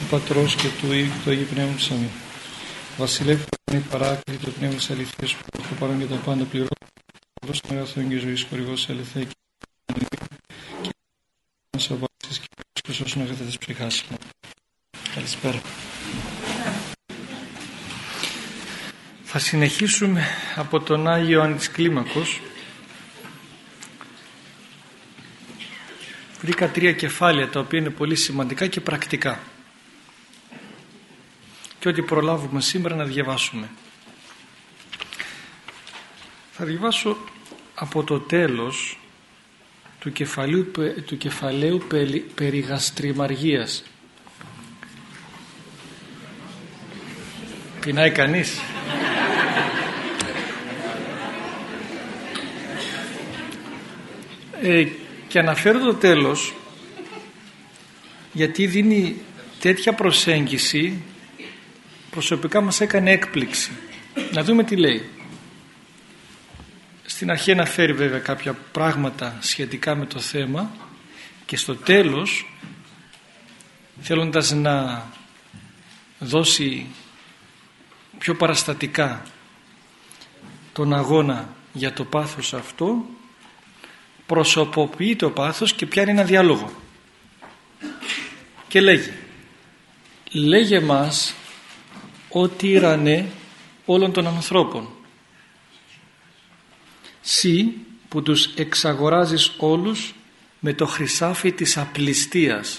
Πατρός και του Υιού και του Αγίου Πνεύματος. Αμήν. Βασιλεύ, η παράκλητη το πνεύμα της αληθείας που έχω παρόν και τα πάντα πληρώ. Δώσ' τον αγαθόν και ζωής χορηγός σε αληθέα και μας αβάσεις και σώσουν αγαθά της ψυχάς. Καλησπέρα. Θα συνεχίσουμε από τον Άγιο Ιωάννη της Κλίμακος. Βρήκα 3 κεφάλαια τα οποία είναι πολύ σημαντικά και πρακτικά και ό,τι προλάβουμε σήμερα να διαβάσουμε. Θα διαβάσω από το τέλος του κεφαλαίου περί γαστριμαργίας. Πεινάει κανείς? Και αναφέρω το τέλος γιατί δίνει τέτοια προσέγγιση, προσωπικά μας έκανε έκπληξη. Να δούμε τι λέει. Στην αρχή αναφέρει βέβαια κάποια πράγματα σχετικά με το θέμα και στο τέλος, θέλοντας να δώσει πιο παραστατικά τον αγώνα για το πάθος αυτό, προσωποποιεί το πάθος και πιάνει ένα διάλογο και λέγε μας ότι ήρανε όλων των ανθρώπων, σύ που τους εξαγοράζεις όλους με το χρυσάφι της απληστίας.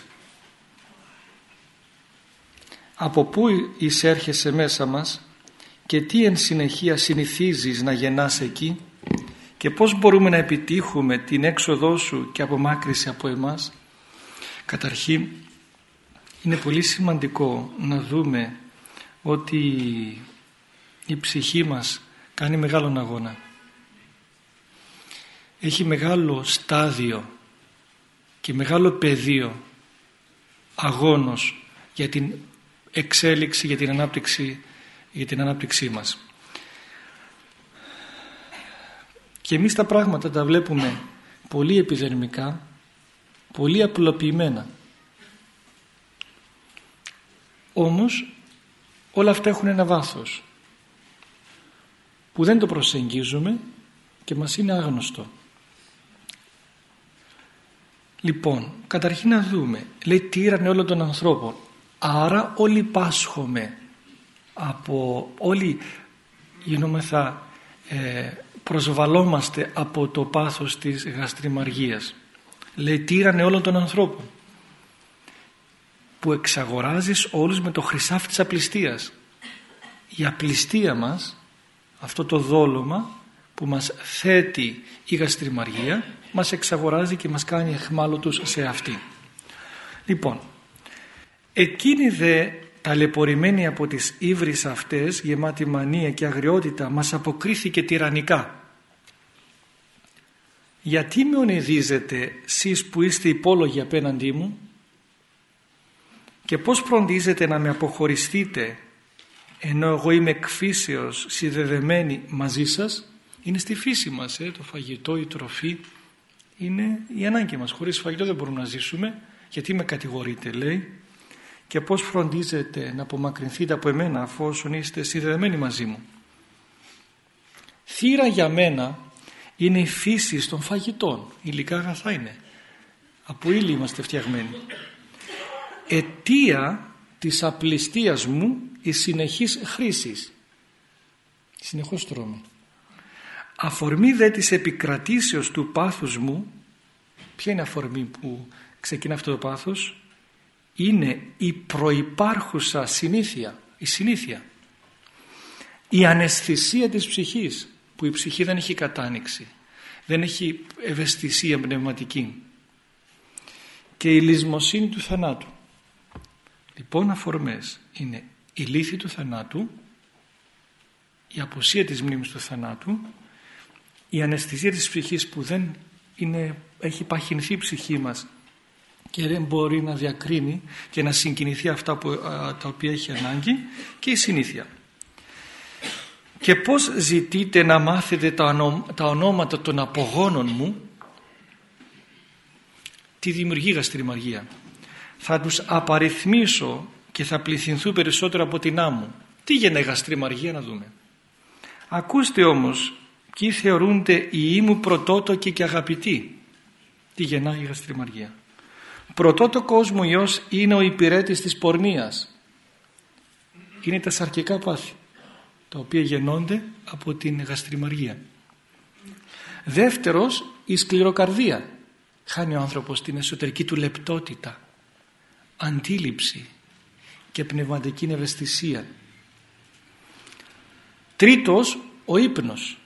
Από πού εισέρχεσαι μέσα μας και τι εν συνεχεία συνηθίζεις να γεννάς εκεί και πώς μπορούμε να επιτύχουμε την έξοδό σου και απομάκρυση από εμάς? Καταρχήν είναι πολύ σημαντικό να δούμε ότι η ψυχή μας κάνει μεγάλον αγώνα. Έχει μεγάλο στάδιο και μεγάλο πεδίο αγώνος για την εξέλιξη, για την ανάπτυξή μας. Και εμείς τα πράγματα τα βλέπουμε πολύ επιδερμικά, πολύ απλοποιημένα. Όμως όλα αυτά έχουν ένα βάθος που δεν το προσεγγίζουμε και μας είναι άγνωστο. Λοιπόν, καταρχήν να δούμε, λέει τι ήρανε όλων των ανθρώπων. Άρα όλοι πάσχομαι, όλοι γινόμεθα, προσβαλόμαστε από το πάθος της γαστριμαργίας. Λέει τι ήρανε όλων των ανθρώπων που εξαγοράζεις όλους με το χρυσάφι της απληστίας. Η απληστία μας, αυτό το δόλωμα που μας θέτει η γαστριμαργία, μας εξαγοράζει και μας κάνει αιχμάλωτους σε αυτή. Λοιπόν, εκείνοι δε ταλαιπωρημένοι από τις ύβρις αυτές, γεμάτη μανία και αγριότητα, μας αποκρίθηκε τυραννικά. Γιατί με ονειδίζετε σεις που είστε υπόλογοι απέναντί μου και πώς φροντίζετε να με αποχωριστείτε ενώ εγώ είμαι εκφύσεως συνδεδεμένη μαζί σας? Είναι στη φύση μας, το φαγητό, η τροφή είναι η ανάγκη μας. Χωρίς φαγητό δεν μπορούμε να ζήσουμε. Γιατί με κατηγορείτε, λέει, και πώς φροντίζετε να απομακρυνθείτε από εμένα αφόσον είστε συνδεδεμένοι μαζί μου? Θύρα για μένα είναι η φύση των φαγητών. Υλικά αγαθά είναι. Από ύλη είμαστε φτιαγμένοι. Αιτία της απληστίας μου η συνεχής χρήσης. Συνεχώς τρώμε. Αφορμή δε της επικρατήσεως του πάθους μου. Ποια είναι αφορμή που ξεκινά αυτό το πάθος? Είναι η προϋπάρχουσα συνήθεια, η συνήθεια, η αναισθησία της ψυχής, που η ψυχή δεν έχει κατάνοιξη, δεν έχει ευαισθησία πνευματική, και η λησμοσύνη του θανάτου. Λοιπόν, αφορμές είναι η λύθη του θανάτου, η απουσία της μνήμης του θανάτου, η αναισθησία της ψυχής που δεν έχει παχυνθεί η ψυχή μας και δεν μπορεί να διακρίνει και να συγκινηθεί αυτά τα οποία έχει ανάγκη, και η συνήθεια. Και πώς ζητείτε να μάθετε τα ονόματα των απογόνων μου? Τι δημιουργεί γαστριμαργία? Θα τους απαριθμίσω και θα πληθυνθούν περισσότερο από την άμμο. Τι γεννάει γαστριμαργία, να δούμε. Ακούστε όμως, ποιοι θεωρούνται οι ήμου πρωτότοκοι και αγαπητοί. Τι γεννάει η γαστριμαργία. Πρωτότοκος μου ιός είναι ο υπηρέτης της πορνείας. Είναι τα σαρκικά πάθη, τα οποία γεννώνται από την γαστριμαργία. Δεύτερος, η σκληροκαρδία. Χάνει ο άνθρωπος την εσωτερική του λεπτότητα, αντίληψη και πνευματική ευαισθησία. Τρίτος, ο ύπνος.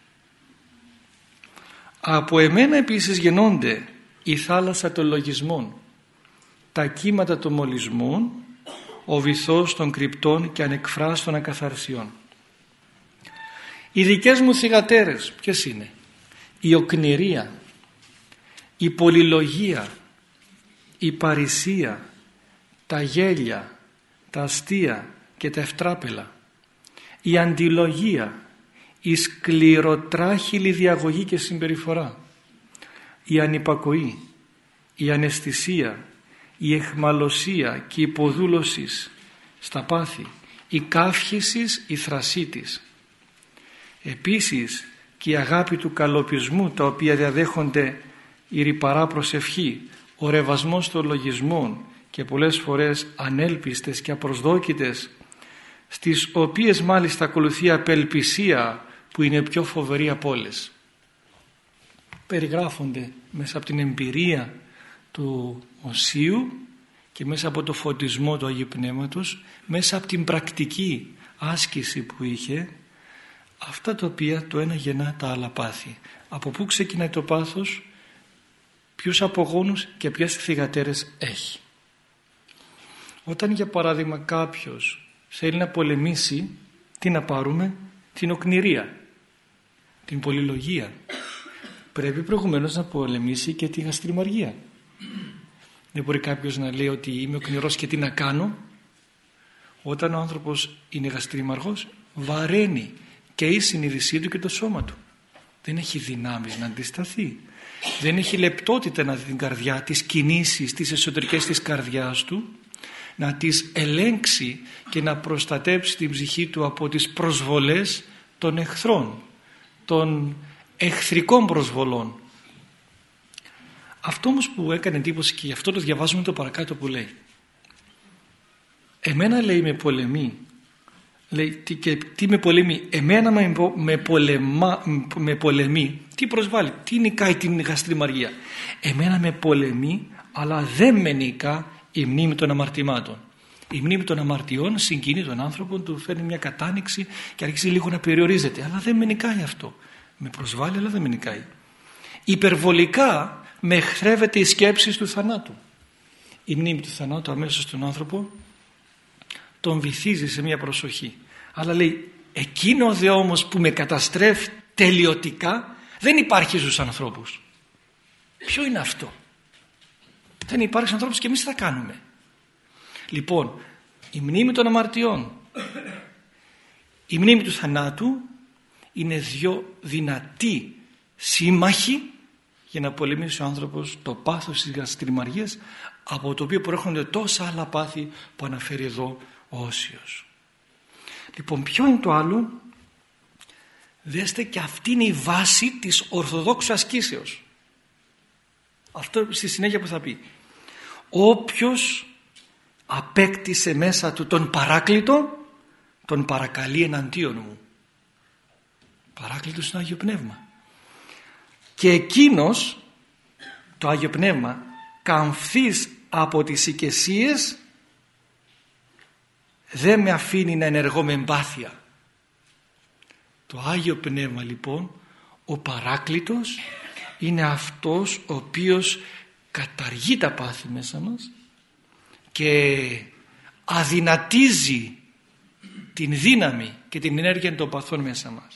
Από εμένα επίσης γεννώνται η θάλασσα των λογισμών, τα κύματα των μολυσμών, ο βυθός των κρυπτών και ανεκφράστων ακαθαρσιών. Οι δικές μου θυγατέρες ποιες είναι? Η οκνηρία, η πολυλογία, η παρησία, τα γέλια, τα αστεία και τα ευτράπελα, η αντιλογία, η σκληροτράχυλη διαγωγή και συμπεριφορά, η ανυπακοή, η αναισθησία, η εχμαλωσία και η υποδούλωση στα πάθη, η καύχησης, η θρασίτης. Επίσης και η αγάπη του καλοπισμού, τα οποία διαδέχονται η ρυπαρά προσευχή, ο ρεβασμός των λογισμών και πολλές φορές ανέλπιστες και απροσδόκητες, στις οποίες μάλιστα ακολουθεί απελπισία που είναι πιο φοβερή από όλες. Περιγράφονται μέσα από την εμπειρία του Οσίου και μέσα από το φωτισμό του Αγίου Πνεύματος, μέσα από την πρακτική άσκηση που είχε, αυτά τα οποία το ένα γεννά τα άλλα πάθη. Από πού ξεκινάει το πάθος, ποιους απογόνους και ποιες θυγατέρες έχει. Όταν για παράδειγμα κάποιος θέλει να πολεμήσει, τι να πάρουμε? Την οκνηρία, την πολυλογία. Πρέπει προηγουμένως να πολεμήσει και τη γαστριμαργία. Δεν μπορεί κάποιος να λέει ότι είμαι οκνηρός και τι να κάνω. Όταν ο άνθρωπος είναι γαστριμαργός, βαραίνει και η συνείδησή του και το σώμα του. Δεν έχει δυνάμεις να αντισταθεί. Δεν έχει λεπτότητα να δει την καρδιά, τις κινήσεις, τις εσωτερικές της καρδιάς του, να τις ελέγξει και να προστατέψει την ψυχή του από τις προσβολές των εχθρών, των εχθρικών προσβολών. Αυτό όμως που έκανε εντύπωση, και γι' αυτό το διαβάζουμε το παρακάτω που λέει, εμένα λέει με πολεμεί, λέει, και τι με πολεμεί? Εμένα με πολεμεί, τι προσβάλλει, τι νικάει την γαστριμαργία? Εμένα με πολεμεί, αλλά δεν με νικά η μνήμη των αμαρτημάτων. Η μνήμη των αμαρτιών συγκινεί τον άνθρωπο, του φέρνει μια κατάνοιξη και αρχίζει λίγο να περιορίζεται, αλλά δεν με νικάει αυτό. Με προσβάλλει, αλλά δεν με νικάει. Υπερβολικά με εχθρεύεται η σκέψη του θανάτου. Η μνήμη του θανάτου αμέσως στον άνθρωπο τον βυθίζει σε μια προσοχή. Αλλά λέει, εκείνο δε όμως που με καταστρέφει τελειωτικά δεν υπάρχει στους ανθρώπους. Ποιο είναι αυτό? Δεν υπάρχει στους ανθρώπους και εμείς τι θα κάνουμε? Λοιπόν, η μνήμη των αμαρτιών, η μνήμη του θανάτου είναι δύο δυνατοί σύμμαχοι για να πολεμήσει ο άνθρωπος το πάθος της γαστριμαργίας, από το οποίο προέρχονται τόσα άλλα πάθη που αναφέρει εδώ ο Όσιος. Λοιπόν, ποιο είναι το άλλο? Δέστε, και αυτή είναι η βάση της ορθοδόξου ασκήσεως. Αυτό στη συνέχεια που θα πει. Όποιος απέκτησε μέσα του τον Παράκλητο, τον παρακαλεί εναντίον μου. Παράκλητος είναι Άγιο Πνεύμα. Και εκείνος, το Άγιο Πνεύμα, καμφθείς από τις οικεσίες, δεν με αφήνει να ενεργώ με εμπάθεια. Το Άγιο Πνεύμα λοιπόν, ο Παράκλητος, είναι αυτός ο οποίος καταργεί τα πάθη μέσα μας και αδυνατίζει την δύναμη και την ενέργεια των παθών μέσα μας.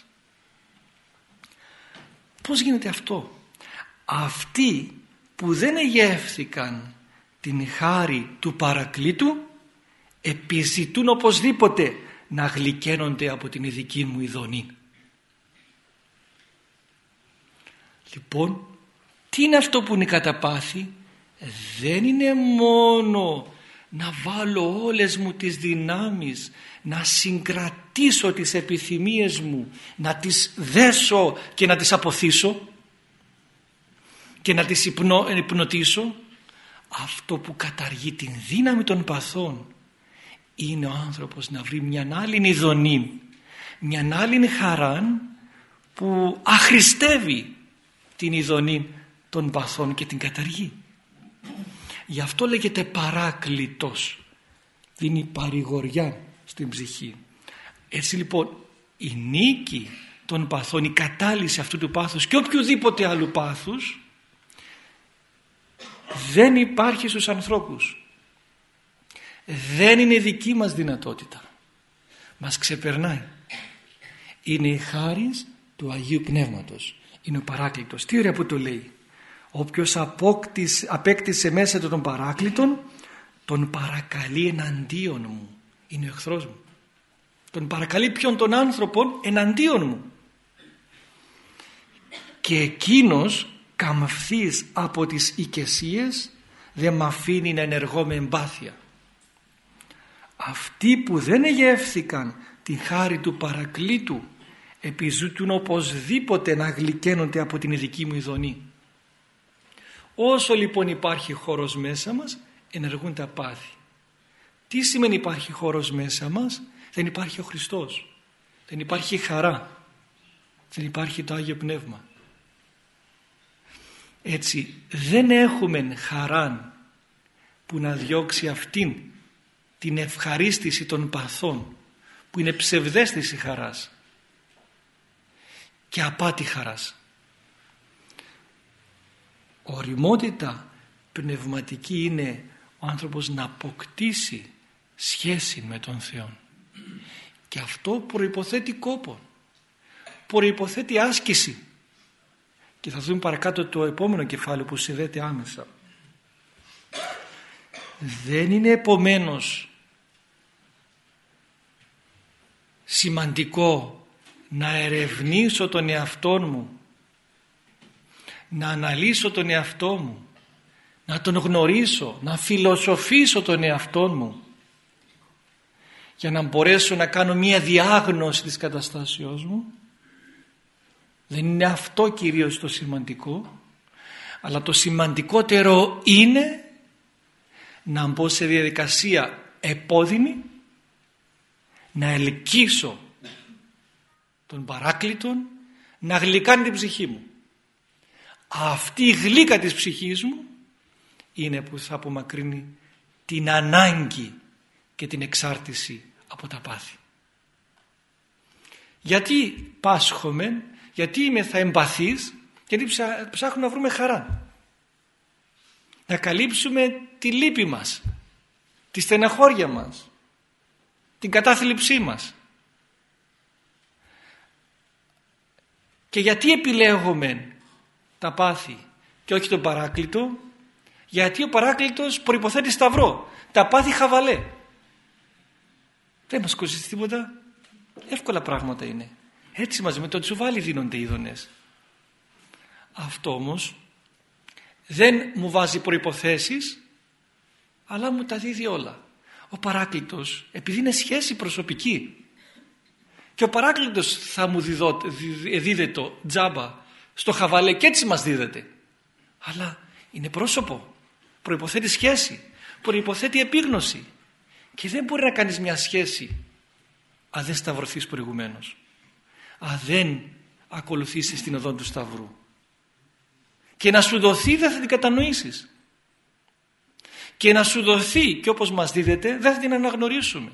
Πώς γίνεται αυτό? Αυτοί που δεν εγεύθηκαν την χάρη του Παρακλήτου επιζητούν οπωσδήποτε να γλυκαίνονται από την ειδική μου ειδονή. Λοιπόν, τι είναι αυτό που είναι κατά πάθη? Δεν είναι μόνο να βάλω όλες μου τις δυνάμεις, να συγκρατήσω τις επιθυμίες μου, να τις δέσω και να τις αποθήσω και να τις υπνοτήσω. Αυτό που καταργεί την δύναμη των παθών είναι ο άνθρωπος να βρει μια άλλη ειδονή, μια άλλη χαρά που αχρηστεύει την ειδονή των παθών και την καταργεί. Γι' αυτό λέγεται παράκλητος, δίνει παρηγοριά στην ψυχή. Έτσι λοιπόν η νίκη των παθών, η κατάλυση αυτού του πάθους και οποιοδήποτε άλλου πάθους δεν υπάρχει στους ανθρώπους. Δεν είναι δική μας δυνατότητα. Μας ξεπερνάει. Είναι η χάρις του Αγίου Πνεύματος. Είναι ο Παράκλητος. Τι ωραία που το λέει. Όποιος απέκτησε μέσα του τον Παράκλητον, τον παρακαλεί εναντίον μου. Είναι ο εχθρός μου. Τον παρακαλεί ποιον? Τον άνθρωπον εναντίον μου. Και εκείνος καμφθείς από τις οικεσίες δεν μ' αφήνει να ενεργώ με εμπάθεια. Αυτοί που δεν εγεύθηκαν την χάρη του Παρακλήτου επιζητούν οπωσδήποτε να γλυκαίνονται από την ειδική μου ειδονή. Όσο λοιπόν υπάρχει χώρος μέσα μας, ενεργούν τα πάθη. Τι σημαίνει υπάρχει χώρος μέσα μας? Δεν υπάρχει ο Χριστός, δεν υπάρχει χαρά, δεν υπάρχει το Άγιο Πνεύμα. Έτσι δεν έχουμε χαράν που να διώξει αυτήν την ευχαρίστηση των παθών, που είναι ψευδαίσθηση χαράς και απάτη χαράς. Οριμότητα πνευματική είναι ο άνθρωπος να αποκτήσει σχέση με τον Θεό, και αυτό προϋποθέτει κόπο, προϋποθέτει άσκηση, και θα δούμε παρακάτω το επόμενο κεφάλαιο που συνδέεται άμεσα. Δεν είναι επομένως σημαντικό να ερευνήσω τον εαυτό μου, να αναλύσω τον εαυτό μου, να τον γνωρίσω, να φιλοσοφήσω τον εαυτό μου για να μπορέσω να κάνω μία διάγνωση της καταστάσεώς μου? Δεν είναι αυτό κυρίως το σημαντικό, αλλά το σημαντικότερο είναι να μπω σε διαδικασία επώδυνη, να ελκύσω τον Παράκλητον, να γλυκάνει την ψυχή μου. Αυτή η γλύκα της ψυχής μου είναι που θα απομακρύνει την ανάγκη και την εξάρτηση από τα πάθη. Γιατί πάσχομαι, γιατί είμαι θα εμπαθείς? Γιατί ψάχνουμε να βρούμε χαρά, να καλύψουμε τη λύπη μας, τη στεναχώρια μας, την κατάθλιψή μας. Και γιατί επιλέγουμε τα πάθη και όχι τον Παράκλητο? Γιατί ο Παράκλητος προϋποθέτει σταυρό, τα πάθη χαβαλέ. Δεν μας κοστίζει τίποτα, εύκολα πράγματα είναι. Έτσι μαζί με το τσουβάλι δίνονται οι ειδονές. Αυτό όμως δεν μου βάζει προϋποθέσεις, αλλά μου τα δίδει όλα. Ο Παράκλητος, επειδή είναι σχέση προσωπική, και ο Παράκλητος θα μου δίδεται τζάμπα στο χαβαλέ, και έτσι μας δίδεται. Αλλά είναι πρόσωπο, προϋποθέτει σχέση, προϋποθέτει επίγνωση, και δεν μπορεί να κάνεις μια σχέση αν δεν σταυρωθείς προηγουμένως, αν δεν ακολουθήσεις την οδό του σταυρού. Και να σου δοθεί δεν θα την κατανοήσεις, και να σου δοθεί και όπως μας δίδεται δεν θα την αναγνωρίσουμε.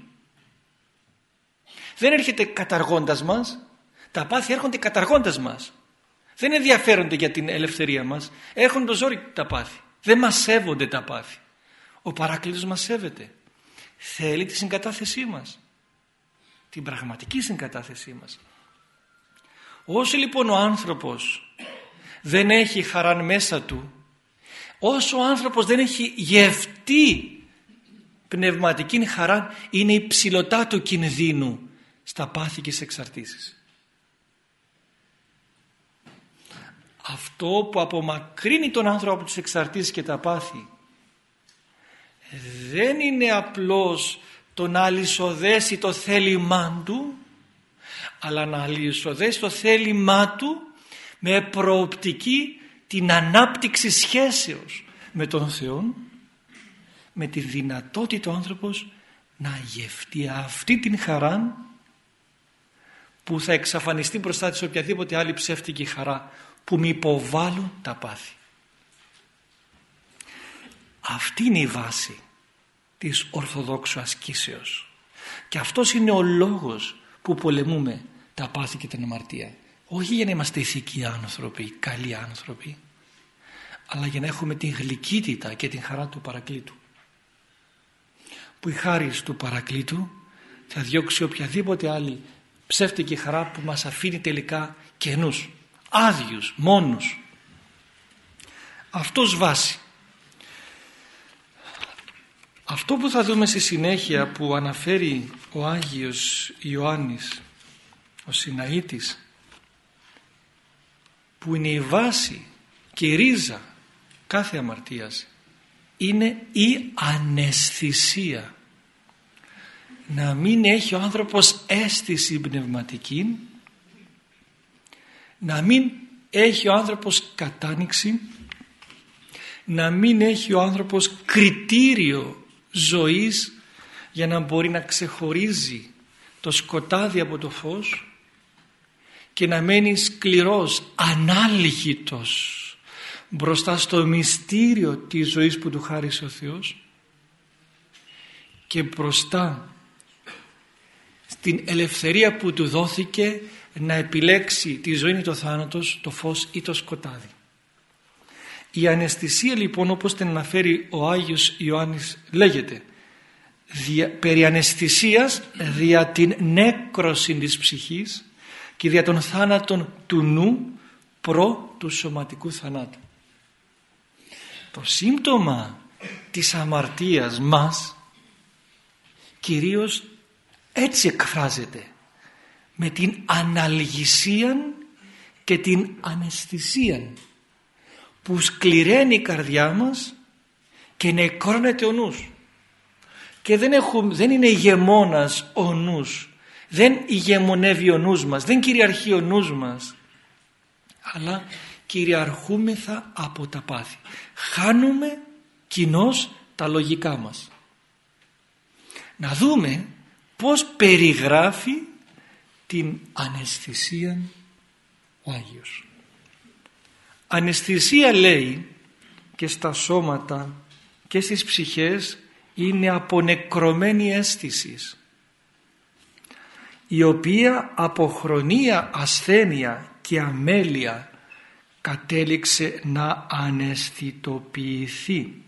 Δεν έρχεται καταργώντας μας, τα πάθη έρχονται καταργώντας μας. Δεν ενδιαφέρονται για την ελευθερία μας, έρχονται το ζόρι τα πάθη. Δεν μας σέβονται τα πάθη. Ο Παράκλητος μας σέβεται. Θέλει τη συγκατάθεσή μας, την πραγματική συγκατάθεσή μας. Όσο λοιπόν ο άνθρωπος δεν έχει χαράν μέσα του, όσο ο άνθρωπος δεν έχει γευτεί πνευματική χαρά, είναι υψηλωτά του κινδύνου στα πάθη και στις εξαρτήσεις. Αυτό που απομακρύνει τον άνθρωπο από τις εξαρτήσεις και τα πάθη δεν είναι απλώς το να αλυσοδέσει το θέλημά του, αλλά να αλυσοδέσει το θέλημά του με προοπτική την ανάπτυξη σχέσεως με τον Θεό, με τη δυνατότητα ο άνθρωπος να γευτεί αυτή την χαρά που θα εξαφανιστεί μπροστά της οποιαδήποτε άλλη ψεύτικη χαρά που μη υποβάλλουν τα πάθη. Αυτή είναι η βάση της Ορθοδόξου ασκήσεως και αυτός είναι ο λόγος που πολεμούμε τα πάθη και την αμαρτία. Όχι για να είμαστε ηθικοί άνθρωποι, καλοί άνθρωποι, αλλά για να έχουμε την γλυκύτητα και την χαρά του Παρακλήτου, που η χάρις του Παρακλήτου θα διώξει οποιαδήποτε άλλη ψεύτικη χαρά που μας αφήνει τελικά κενούς, άδειους, μόνους. Αυτός βάση. Αυτό που θα δούμε στη συνέχεια που αναφέρει ο Άγιος Ιωάννης, ο Συναήτης, που είναι η βάση και η ρίζα κάθε αμαρτίας, είναι η αναισθησία. Να μην έχει ο άνθρωπος αίσθηση πνευματική, να μην έχει ο άνθρωπος κατάνοιξη, να μην έχει ο άνθρωπος κριτήριο ζωής για να μπορεί να ξεχωρίζει το σκοτάδι από το φως και να μένει σκληρός, ανάλγητος μπροστά στο μυστήριο της ζωής που του χάρισε ο Θεός και μπροστά στην ελευθερία που του δόθηκε να επιλέξει τη ζωή ή το θάνατος, το φως ή το σκοτάδι. Η αναισθησία λοιπόν, όπως την αναφέρει ο Άγιος Ιωάννης, λέγεται περί αναισθησίας δια την νέκρωση της ψυχής και δια των θάνατων του νου προ του σωματικού θανάτου. Το σύμπτωμα της αμαρτίας μας κυρίως έτσι εκφράζεται, με την αναλγησία και την αναισθησία που σκληραίνει η καρδιά μας και νεκρώνεται ο νους. Και δεν είναι ηγεμόνας ο νους, δεν ηγεμονεύει ο νους μας, δεν κυριαρχεί ο νους μας, αλλά κυριαρχούμεθα από τα πάθη. Χάνουμε κοινώς τα λογικά μας. Να δούμε πώς περιγράφει την αναισθησία ο Άγιος. Αναισθησία, λέει, και στα σώματα και στις ψυχές είναι απονεκρωμένη αίσθηση, η οποία από χρόνια ασθένεια και αμέλεια κατέληξε να αναισθητοποιηθεί.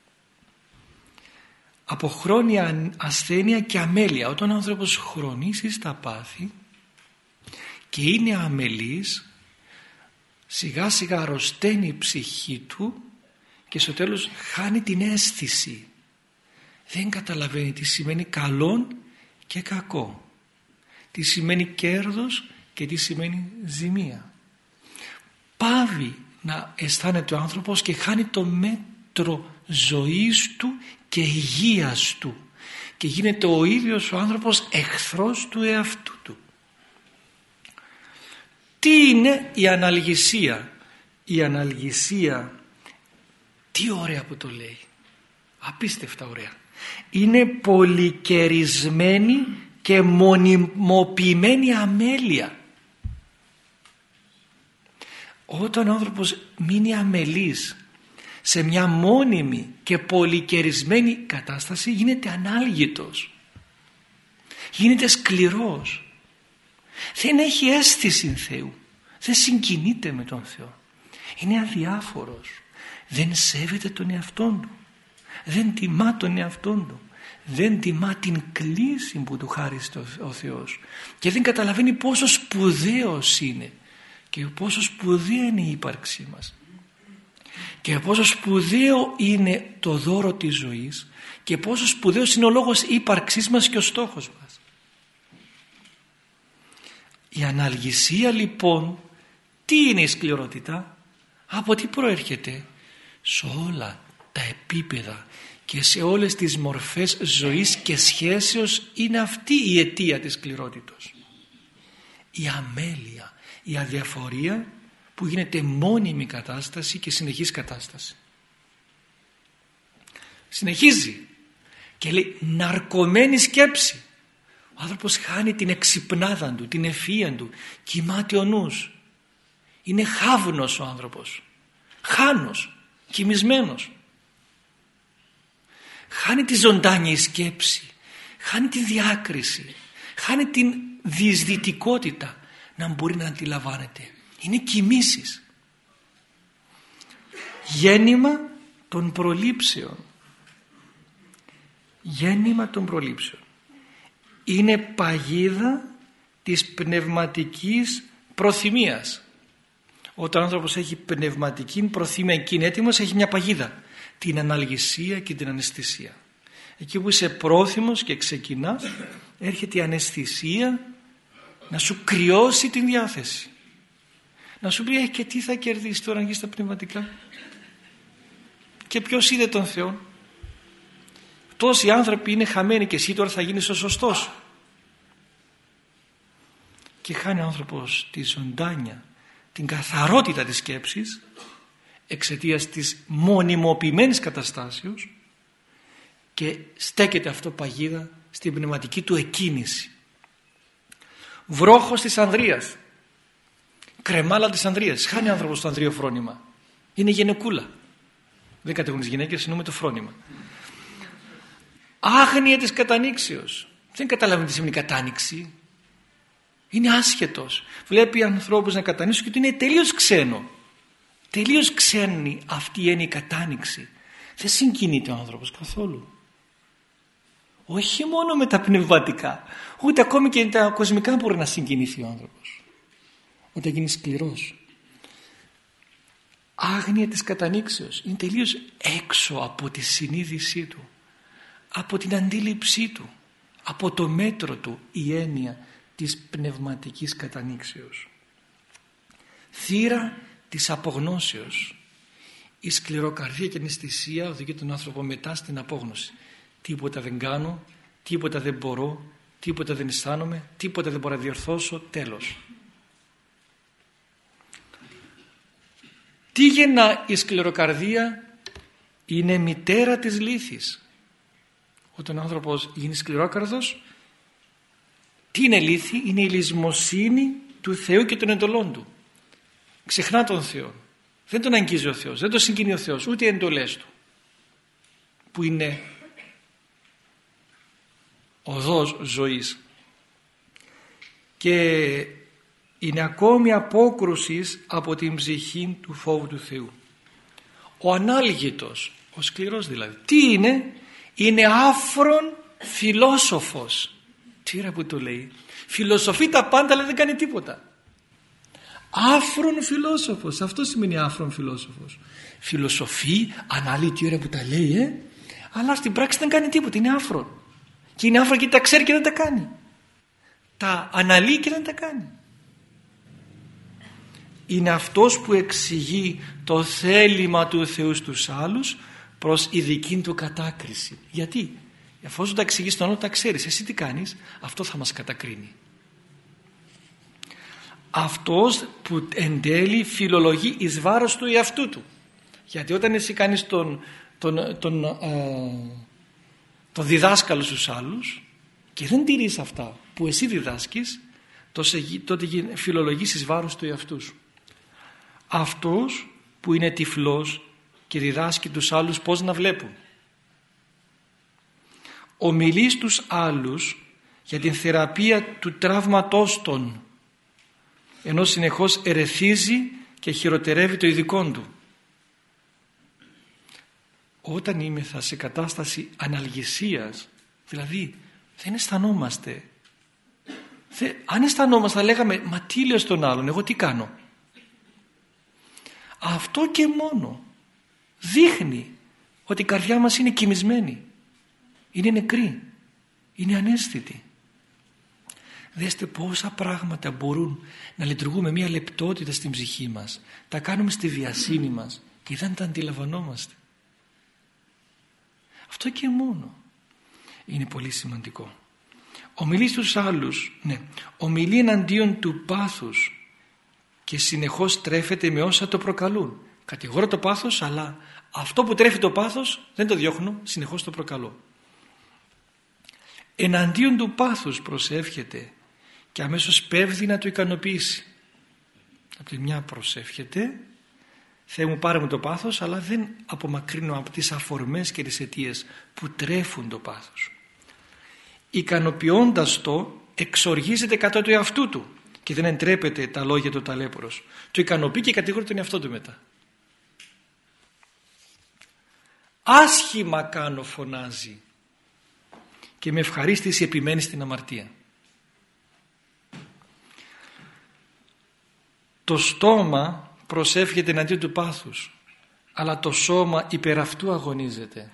Από χρόνια ασθένεια και αμέλεια, όταν ο άνθρωπος χρονίσει στα πάθη και είναι αμελής, σιγά σιγά αρρωσταίνει η ψυχή του και στο τέλος χάνει την αίσθηση. Δεν καταλαβαίνει τι σημαίνει καλό και κακό, τι σημαίνει κέρδος και τι σημαίνει ζημία. Πάβει να αισθάνεται ο άνθρωπος και χάνει το μέτρο ζωής του και υγείας του και γίνεται ο ίδιος ο άνθρωπος εχθρός του εαυτού του. Τι είναι η αναλγησία? Η αναλγησία, τι ωραία που το λέει, απίστευτα ωραία. Είναι πολυκαιρισμένη και μονιμοποιημένη αμέλεια. Όταν ο άνθρωπος μείνει αμελής σε μια μόνιμη και πολυκαιρισμένη κατάσταση, γίνεται ανάλγητος, γίνεται σκληρός, δεν έχει αίσθηση Θεού, δεν συγκινείται με τον Θεό, είναι αδιάφορος, δεν σέβεται τον εαυτόν του, δεν τιμά τον εαυτόν του, δεν τιμά την κλίση που του χάρισε ο Θεός και δεν καταλαβαίνει πόσο σπουδαίος είναι και πόσο σπουδαία είναι η ύπαρξή μας και πόσο σπουδαίο είναι το δώρο της ζωής και πόσο σπουδαίος είναι ο λόγος ύπαρξής μας και ο στόχος μας. Η αναλγησία λοιπόν, τι είναι η σκληρότητα? Από τι προέρχεται? Σε όλα τα επίπεδα και σε όλες τις μορφές ζωής και σχέσεως είναι αυτή η αιτία της σκληρότητος. Η αμέλεια, η αδιαφορία που γίνεται μόνιμη κατάσταση και συνεχής κατάσταση. Συνεχίζει και λέει ναρκωμένη σκέψη. Ο άνθρωπος χάνει την εξυπνάδα του, την ευφυΐα του, κοιμάται ο νους. Είναι χάβνος ο άνθρωπος, χάνος, κοιμισμένος. Χάνει τη ζωντάνια η σκέψη, χάνει τη διάκριση, χάνει την διεισδυτικότητα να μπορεί να αντιλαμβάνεται. Είναι κοιμήσεις. Γέννημα των προλήψεων. Γέννημα των προλήψεων. Είναι παγίδα της πνευματικής προθυμίας. Όταν ο άνθρωπος έχει πνευματική προθυμία και είναι έτοιμος, έχει μια παγίδα. Την αναλγησία και την αναισθησία. Εκεί που είσαι πρόθυμος και ξεκινάς, έρχεται η αναισθησία να σου κρυώσει την διάθεση. Να σου πει και τι θα κερδίσει τώρα να γίνεις στα πνευματικά. Και ποιος είδε τον Θεό. Τόσοι άνθρωποι είναι χαμένοι και εσύ τώρα θα γίνεις ο σωστός. Και χάνει ο άνθρωπος τη ζωντάνια, την καθαρότητα της σκέψης εξαιτίας της μονιμοποιημένης καταστάσεως και στέκεται αυτό παγίδα στην πνευματική του εκκίνηση. Βρόχος της ανδρείας, κρεμάλα της ανδρείας. Χάνει ο άνθρωπος το ανδρείο φρόνημα. Είναι γυναικούλα. Δεν κατέχουν τις γυναίκες, εννοούμε το φρόνημα. Άγνοια της κατανήξεως. Δεν καταλαβαίνει τι σημαίνει κατάνοιξη. Είναι άσχετος. Βλέπει ανθρώπους να κατανοήσουν και του είναι τελείως ξένο. Τελείως ξένη αυτή η έννοια κατάνοιξη. Δεν συγκινείται ο άνθρωπος καθόλου. Όχι μόνο με τα πνευματικά, ούτε ακόμη και τα κοσμικά μπορεί να συγκινηθεί ο άνθρωπος. Όταν γίνει σκληρός. Άγνοια της κατανήξεως. Είναι τελείως έξω από τη συνείδησή του, από την αντίληψή του, από το μέτρο του η έννοια της πνευματικής κατανήξεως. Θύρα της απογνώσεως. Η σκληροκαρδία και η αναισθησία οδηγεί τον άνθρωπο μετά στην απόγνωση. Τίποτα δεν κάνω, τίποτα δεν μπορώ, τίποτα δεν αισθάνομαι, τίποτα δεν μπορώ να διορθώσω, τέλος. Τι γεννά η σκληροκαρδία? Είναι μητέρα της λύθης. Όταν ο άνθρωπος γίνει σκληρόκαρδος, τι είναι λύθη? Είναι η λησμοσύνη του Θεού και των εντολών του. Ξεχνά τον Θεό. Δεν τον αγγίζει ο Θεός, δεν τον συγκινεί ο Θεός, ούτε οι εντολές του που είναι οδός ζωής. Και είναι ακόμη απόκρουσης από την ψυχή του φόβου του Θεού. Ο ανάλγητος, ο σκληρός δηλαδή, τι είναι? Είναι άφρον φιλόσοφος. Τι είναι που το λέει? Φιλοσοφεί τα πάντα αλλά δεν κάνει τίποτα. Άφρον φιλόσοφος. Αυτό σημαίνει άφρον φιλόσοφος. Φιλοσοφεί, αναλύει, τι ώρα που τα λέει, αλλά στην πράξη δεν κάνει τίποτα. Είναι άφρον. Και είναι άφρον και τα ξέρει και δεν τα κάνει. Τα αναλύει και δεν τα κάνει. Είναι αυτός που εξηγεί το θέλημα του Θεού στους άλλους προς ειδική του κατάκριση. Γιατί? Εφόσον τα εξηγείς στον άλλο, τα ξέρεις. Εσύ τι κάνεις? Αυτό θα μας κατακρίνει. Αυτός που εν τέλει φιλολογεί εις βάρος του εαυτού του. Γιατί όταν εσύ κάνεις τον διδάσκαλο στους άλλους και δεν τηρείς αυτά που εσύ διδάσκεις, τότε φιλολογείς εις βάρος του εαυτού σου. Αυτός που είναι τυφλός και διδάσκει τους άλλους πώς να βλέπουν. Ομιλεί στους άλλους για την θεραπεία του τραύματός των, ενώ συνεχώς ερεθίζει και χειροτερεύει το ειδικόν του. Όταν είμεθα σε κατάσταση αναλγησίας, δηλαδή δεν αισθανόμαστε, αν αισθανόμαστε θα λέγαμε μα τι λέω στον άλλον, εγώ τι κάνω? Αυτό και μόνο δείχνει ότι η καρδιά μας είναι κοιμισμένη, είναι νεκρή, είναι αναίσθητη. Δέστε πόσα πράγματα μπορούν να λειτουργούν με μια λεπτότητα στην ψυχή μας. Τα κάνουμε στη βιασύνη μας και δεν τα αντιλαμβανόμαστε. Αυτό και μόνο είναι πολύ σημαντικό. Ομιλεί στους άλλους, ναι, ομιλεί εναντίον του πάθους και συνεχώς τρέφεται με όσα το προκαλούν. Κατηγορώ το πάθος, αλλά αυτό που τρέφει το πάθος δεν το διώχνω, συνεχώς το προκαλώ. Εναντίον του πάθους προσεύχεται και αμέσως πέφτει να το ικανοποιήσει. Από τη μια προσεύχεται, Θεέ μου πάρε μου το πάθος, αλλά δεν απομακρύνω από τις αφορμές και τις αιτίες που τρέφουν το πάθος. Ικανοποιώντας το, εξοργίζεται κατά του εαυτού του και δεν εντρέπεται τα λόγια του ταλέπορος. Το ικανοποιεί και κατηγορεί τον εαυτό του μετά. Άσχημα κάνω, φωνάζει, και με ευχαρίστηση επιμένει στην αμαρτία. Το στόμα προσεύχεται εναντίον του πάθους, αλλά το σώμα υπέρ αυτού αγωνίζεται.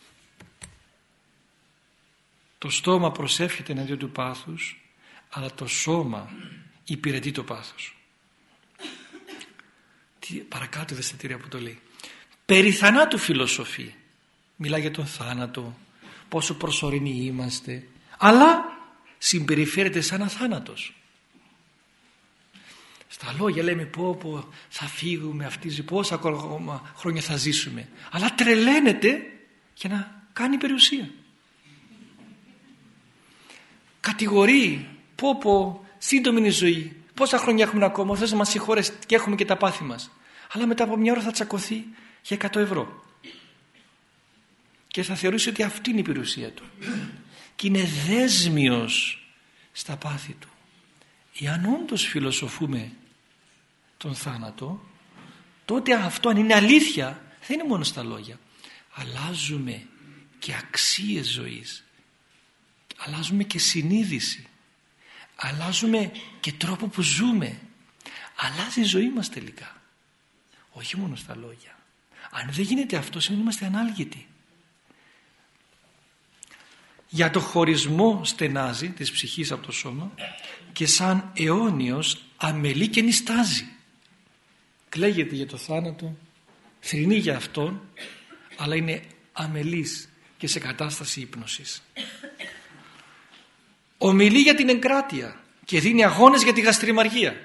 Το στόμα προσεύχεται εναντίον του πάθους, αλλά το σώμα υπηρετεί το πάθος. Παρακάτω δεστατήρια που το λέει. Περί θανάτου φιλοσοφεί. Μιλά για τον θάνατο, πόσο προσωρινοί είμαστε, αλλά συμπεριφέρεται σαν αθάνατος. Στα λόγια λέμε πω θα φύγουμε, πόσα ακόμα χρόνια θα ζήσουμε, αλλά τρελαίνεται για να κάνει περιουσία. Κατηγορεί πω σύντομη είναι η ζωή, πόσα χρόνια έχουμε ακόμα, θες να μας συγχωρέσει και έχουμε και τα πάθη μας, αλλά μετά από μια ώρα θα τσακωθεί για 100 ευρώ και θα θεωρήσει ότι αυτή είναι η περιουσία του και είναι δέσμιος στα πάθη του. Εάν όντως φιλοσοφούμε τον θάνατο, τότε αυτό, αν είναι αλήθεια, δεν είναι μόνο στα λόγια. Αλλάζουμε και αξίες ζωής, αλλάζουμε και συνείδηση, αλλάζουμε και τρόπο που ζούμε. Αλλάζει η ζωή μας τελικά, όχι μόνο στα λόγια. Αν δεν γίνεται αυτό, σημαίνει είμαστε ανάλγητοι. Για το χωρισμό στενάζει της ψυχής από το σώμα και σαν αιώνιος αμελεί και νηστάζει. Κλαίγεται για το θάνατο, θρηνεί για αυτόν, αλλά είναι αμελής και σε κατάσταση ύπνωσης. Ομιλεί για την εγκράτεια και δίνει αγώνες για τη γαστριμαργία.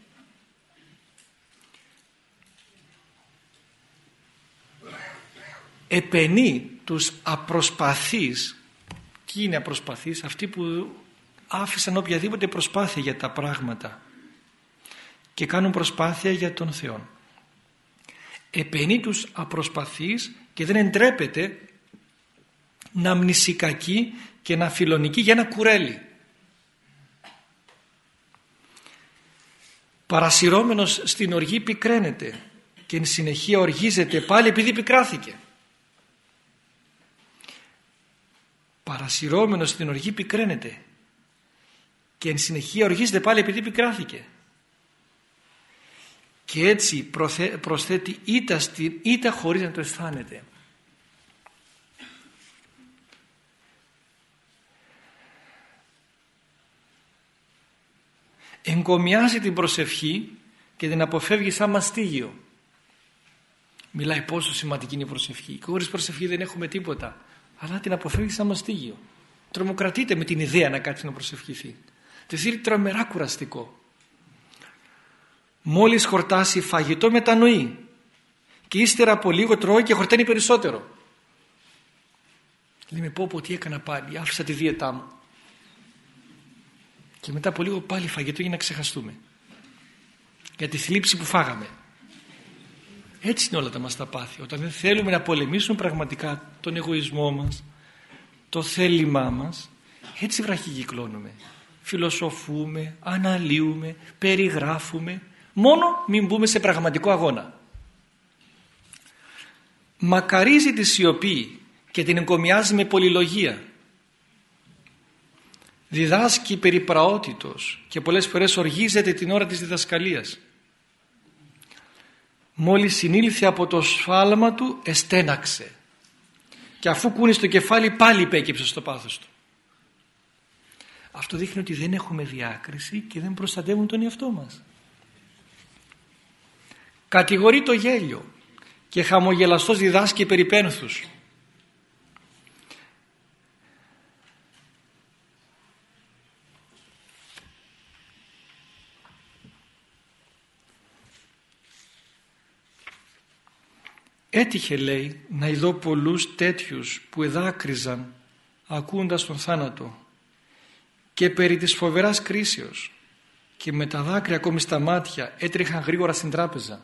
Επενεί τους απροσπαθείς. Ποιοι είναι απροσπαθείς? Αυτοί που άφησαν οποιαδήποτε προσπάθεια για τα πράγματα και κάνουν προσπάθεια για τον Θεό. Επενεί τους απροσπαθείς και δεν εντρέπεται να μνησικακεί και να φιλονικεί για ένα κουρέλι. Παρασυρώμενος στην οργή πικραίνεται και εν συνεχεία οργίζεται πάλι επειδή πικράθηκε. Παρασυρώμενος στην οργή πικραίνεται και εν συνεχεία οργίζεται πάλι επειδή πικράθηκε. Και έτσι προσθέτει ήττα στην ήττα χωρίς να το αισθάνεται. Εγκομιάζει την προσευχή και την αποφεύγει σαν μαστίγιο. Μιλάει πόσο σημαντική είναι η προσευχή. Και χωρίς προσευχή δεν έχουμε τίποτα, αλλά την αποφεύγει σαν μαστίγιο. Τρομοκρατείται με την ιδέα να κάτσει να προσευχηθεί. Το θέλει τρομερά κουραστικό. Μόλις χορτάσει φαγητό μετανοεί και ύστερα από λίγο τρώει και χορταίνει περισσότερο. Λέμε πω τι έκανα πάλι, άφησα τη δίαιτά μου. Και μετά από λίγο πάλι φαγητό για να ξεχαστούμε. Για τη θλίψη που φάγαμε. Έτσι είναι όλα τα μας τα πάθη. Όταν δεν θέλουμε να πολεμήσουμε πραγματικά τον εγωισμό μας, το θέλημά μας, έτσι βραχικυκλώνουμε. Φιλοσοφούμε, αναλύουμε, περιγράφουμε, μόνο μην μπούμε σε πραγματικό αγώνα. Μακαρίζει τη σιωπή και την εγκομιάζει με πολυλογία. Διδάσκει περί πραότητος και πολλές φορές οργίζεται την ώρα της διδασκαλίας. Μόλις συνήλθε από το σφάλμα του εστέναξε και αφού κούνησε το κεφάλι πάλι υπέκυψε στο πάθος του. Αυτό δείχνει ότι δεν έχουμε διάκριση και δεν προστατεύουν τον εαυτό μας. Κατηγορεί το γέλιο και χαμογελαστός διδάσκει περί πένθους. Έτυχε, λέει, να ειδώ πολλούς τέτοιους που εδάκριζαν ακούοντας τον θάνατο και περί της φοβεράς κρίσεως και με τα δάκρυα ακόμη στα μάτια έτρεχαν γρήγορα στην τράπεζα.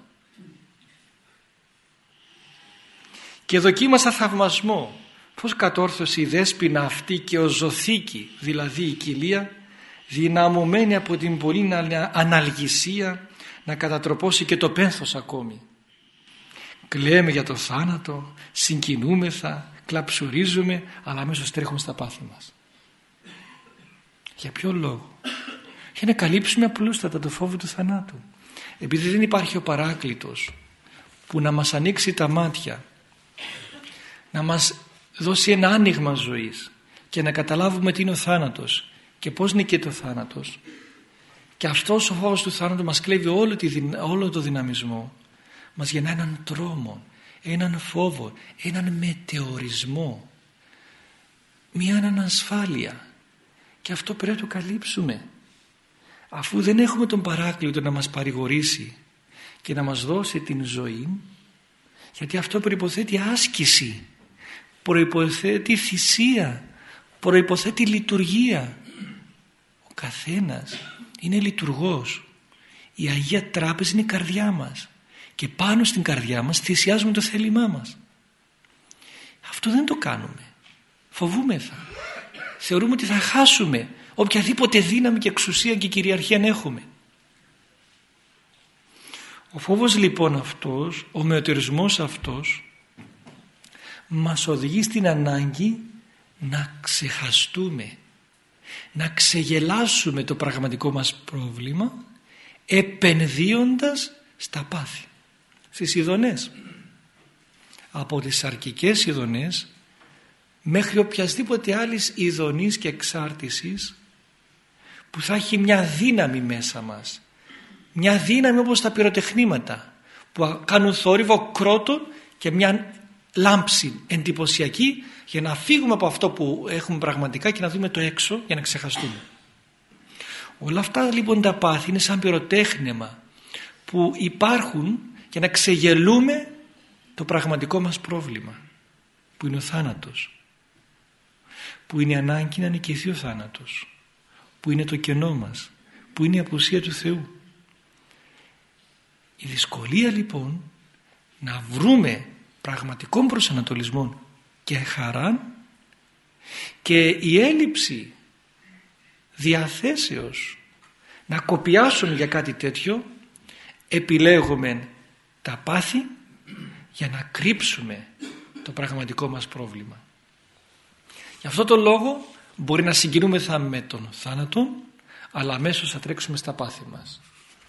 Και δοκίμασα θαυμασμό πως κατόρθωσε η δέσποινα αυτή και ο Ζωθήκη, δηλαδή η κοιλία, δυναμωμένη από την πολλή αναλγησία, να κατατροπώσει και το πένθος ακόμη. Κλαίμε για το θάνατο, συγκινούμεθα, κλαψουρίζουμε, αλλά αμέσως τρέχουμε στα πάθη μας. Για ποιο λόγο? Για να καλύψουμε απλούστατα το φόβο του θανάτου. Επειδή δεν υπάρχει ο Παράκλητος που να μας ανοίξει τα μάτια, να μας δώσει ένα άνοιγμα ζωής και να καταλάβουμε τι είναι ο θάνατος και πώς νικείται ο θάνατος, και αυτός ο φόβος του θάνατου μας κλέβει όλο το δυναμισμό, μας γεννά έναν τρόμο, έναν φόβο, έναν μετεωρισμό, μια ανασφάλεια, και αυτό πρέπει να το καλύψουμε. Αφού δεν έχουμε τον Παράκλητο να μας παρηγορήσει και να μας δώσει την ζωή, γιατί αυτό προϋποθέτει άσκηση, προϋποθέτει θυσία, προϋποθέτει λειτουργία. Ο καθένας είναι λειτουργός. Η Αγία Τράπεζα είναι η καρδιά μας και πάνω στην καρδιά μας θυσιάζουμε το θέλημά μας. Αυτό δεν το κάνουμε. Φοβούμεθα. Θεωρούμε ότι θα χάσουμε οποιαδήποτε δύναμη και εξουσία και κυριαρχία έχουμε. Ο φόβος λοιπόν αυτός, ο μετεωρισμός αυτός, μας οδηγεί στην ανάγκη να ξεχαστούμε, να ξεγελάσουμε το πραγματικό μας πρόβλημα, επενδύοντας στα πάθη, στις ειδονές, από τις σαρκικές ειδονές μέχρι οποιασδήποτε άλλης ειδονής και εξάρτησης που θα έχει μια δύναμη μέσα μας, μια δύναμη όπως τα πυροτεχνήματα που κάνουν θόρυβο, κρότο και μια λάμψη εντυπωσιακή για να φύγουμε από αυτό που έχουμε πραγματικά και να δούμε το έξω για να ξεχαστούμε. Όλα αυτά λοιπόν τα πάθη είναι σαν πυροτέχνημα που υπάρχουν για να ξεγελούμε το πραγματικό μας πρόβλημα, που είναι ο θάνατος, που είναι η ανάγκη να νικηθεί ο θάνατος, που είναι το κενό μας, που είναι η απουσία του Θεού. Η δυσκολία λοιπόν να βρούμε πραγματικών προσανατολισμών και χαρά και η έλλειψη διαθέσεως να κοπιάσουμε για κάτι τέτοιο, επιλέγουμε τα πάθη για να κρύψουμε το πραγματικό μας πρόβλημα. Γι' αυτό το λόγο μπορεί να συγκινούμεθα με τον θάνατο, αλλά αμέσως θα τρέξουμε στα πάθη μας.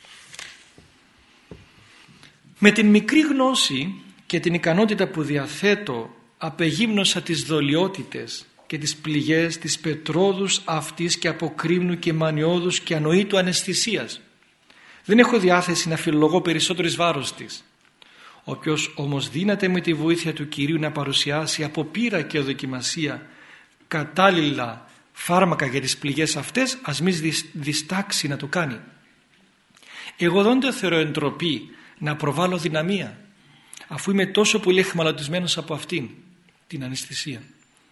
Με την μικρή γνώση και την ικανότητα που διαθέτω απεγύμνωσα τις δολιότητες και τις πληγές της πετρόδους αυτής και αποκρίμνου και μανιώδους και ανοήτου αναισθησίας. Δεν έχω διάθεση να φιλολογώ περισσότερο εις βάρος της. Όποιος όμως δύναται με τη βοήθεια του Κυρίου να παρουσιάσει από πείρα και δοκιμασία κατάλληλα φάρμακα για τις πληγές αυτές, ας μη διστάξει να το κάνει. Εγώ δεν το θεωρώ εντροπή να προβάλλω δυναμία, αφού είμαι τόσο πολύ εχμαλωτισμένος από αυτήν την αναισθησία.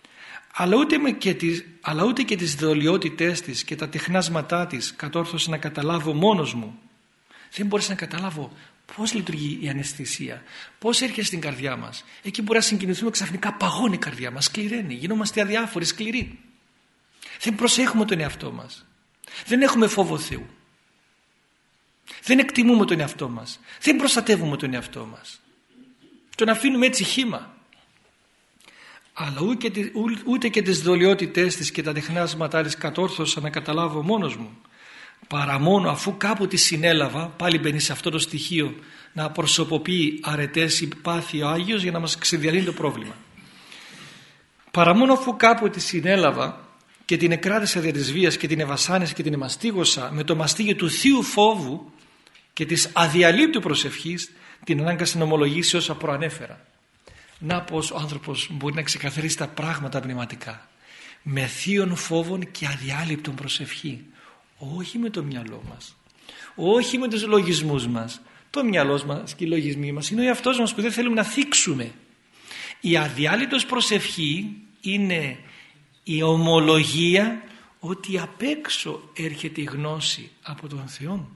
Αλλά ούτε και τις δολιότητές της και τα τεχνάσματά της κατόρθωσα να καταλάβω μόνος μου. Δεν μπορούσα να καταλάβω πώς λειτουργεί η αναισθησία, πώς έρχεται στην καρδιά μας. Εκεί μπορεί να συγκινηθούμε, ξαφνικά παγώνει η καρδιά μας, σκληραίνει, γινόμαστε αδιάφοροι, σκληροί. Δεν προσέχουμε τον εαυτό μας. Δεν έχουμε φόβο Θεού. Δεν εκτιμούμε τον εαυτό μας. Δεν προστατεύουμε τον εαυτό μας. Τον αφήνουμε έτσι χύμα. Αλλά ούτε και τις δολιότητές της και τα τεχνάσματά της κατόρθωσα να καταλάβω μόνος μου, παρά μόνο αφού κάπου τη συνέλαβα, πάλι μπαίνει σε αυτό το στοιχείο να προσωποποιεί αρετές ή πάθη ο Άγιος για να μας ξεδιαλύνει το πρόβλημα. Παρά μόνο αφού κάπου τη συνέλαβα και την εκράτησα δια της βίας και την εβασάνισα και την εμαστίγωσα με το μαστίγιο του θείου φόβου και της αδιαλείπτου προσευχής, την ανάγκασα να ομολογήσει όσα προανέφερα. Να πως ο άνθρωπος μπορεί να ξεκαθαρίσει τα πράγματα πνευματικά με θείων φόβων και αδιάλειπτων προσευχή, όχι με το μυαλό μας, όχι με τους λογισμούς μας, το μυαλό μας και οι λογισμοί μας, είναι ο εαυτός μας που δεν θέλουμε να θίξουμε. Η αδιάλειτος προσευχή είναι η ομολογία ότι απ' έξω έρχεται η γνώση από τον Θεό.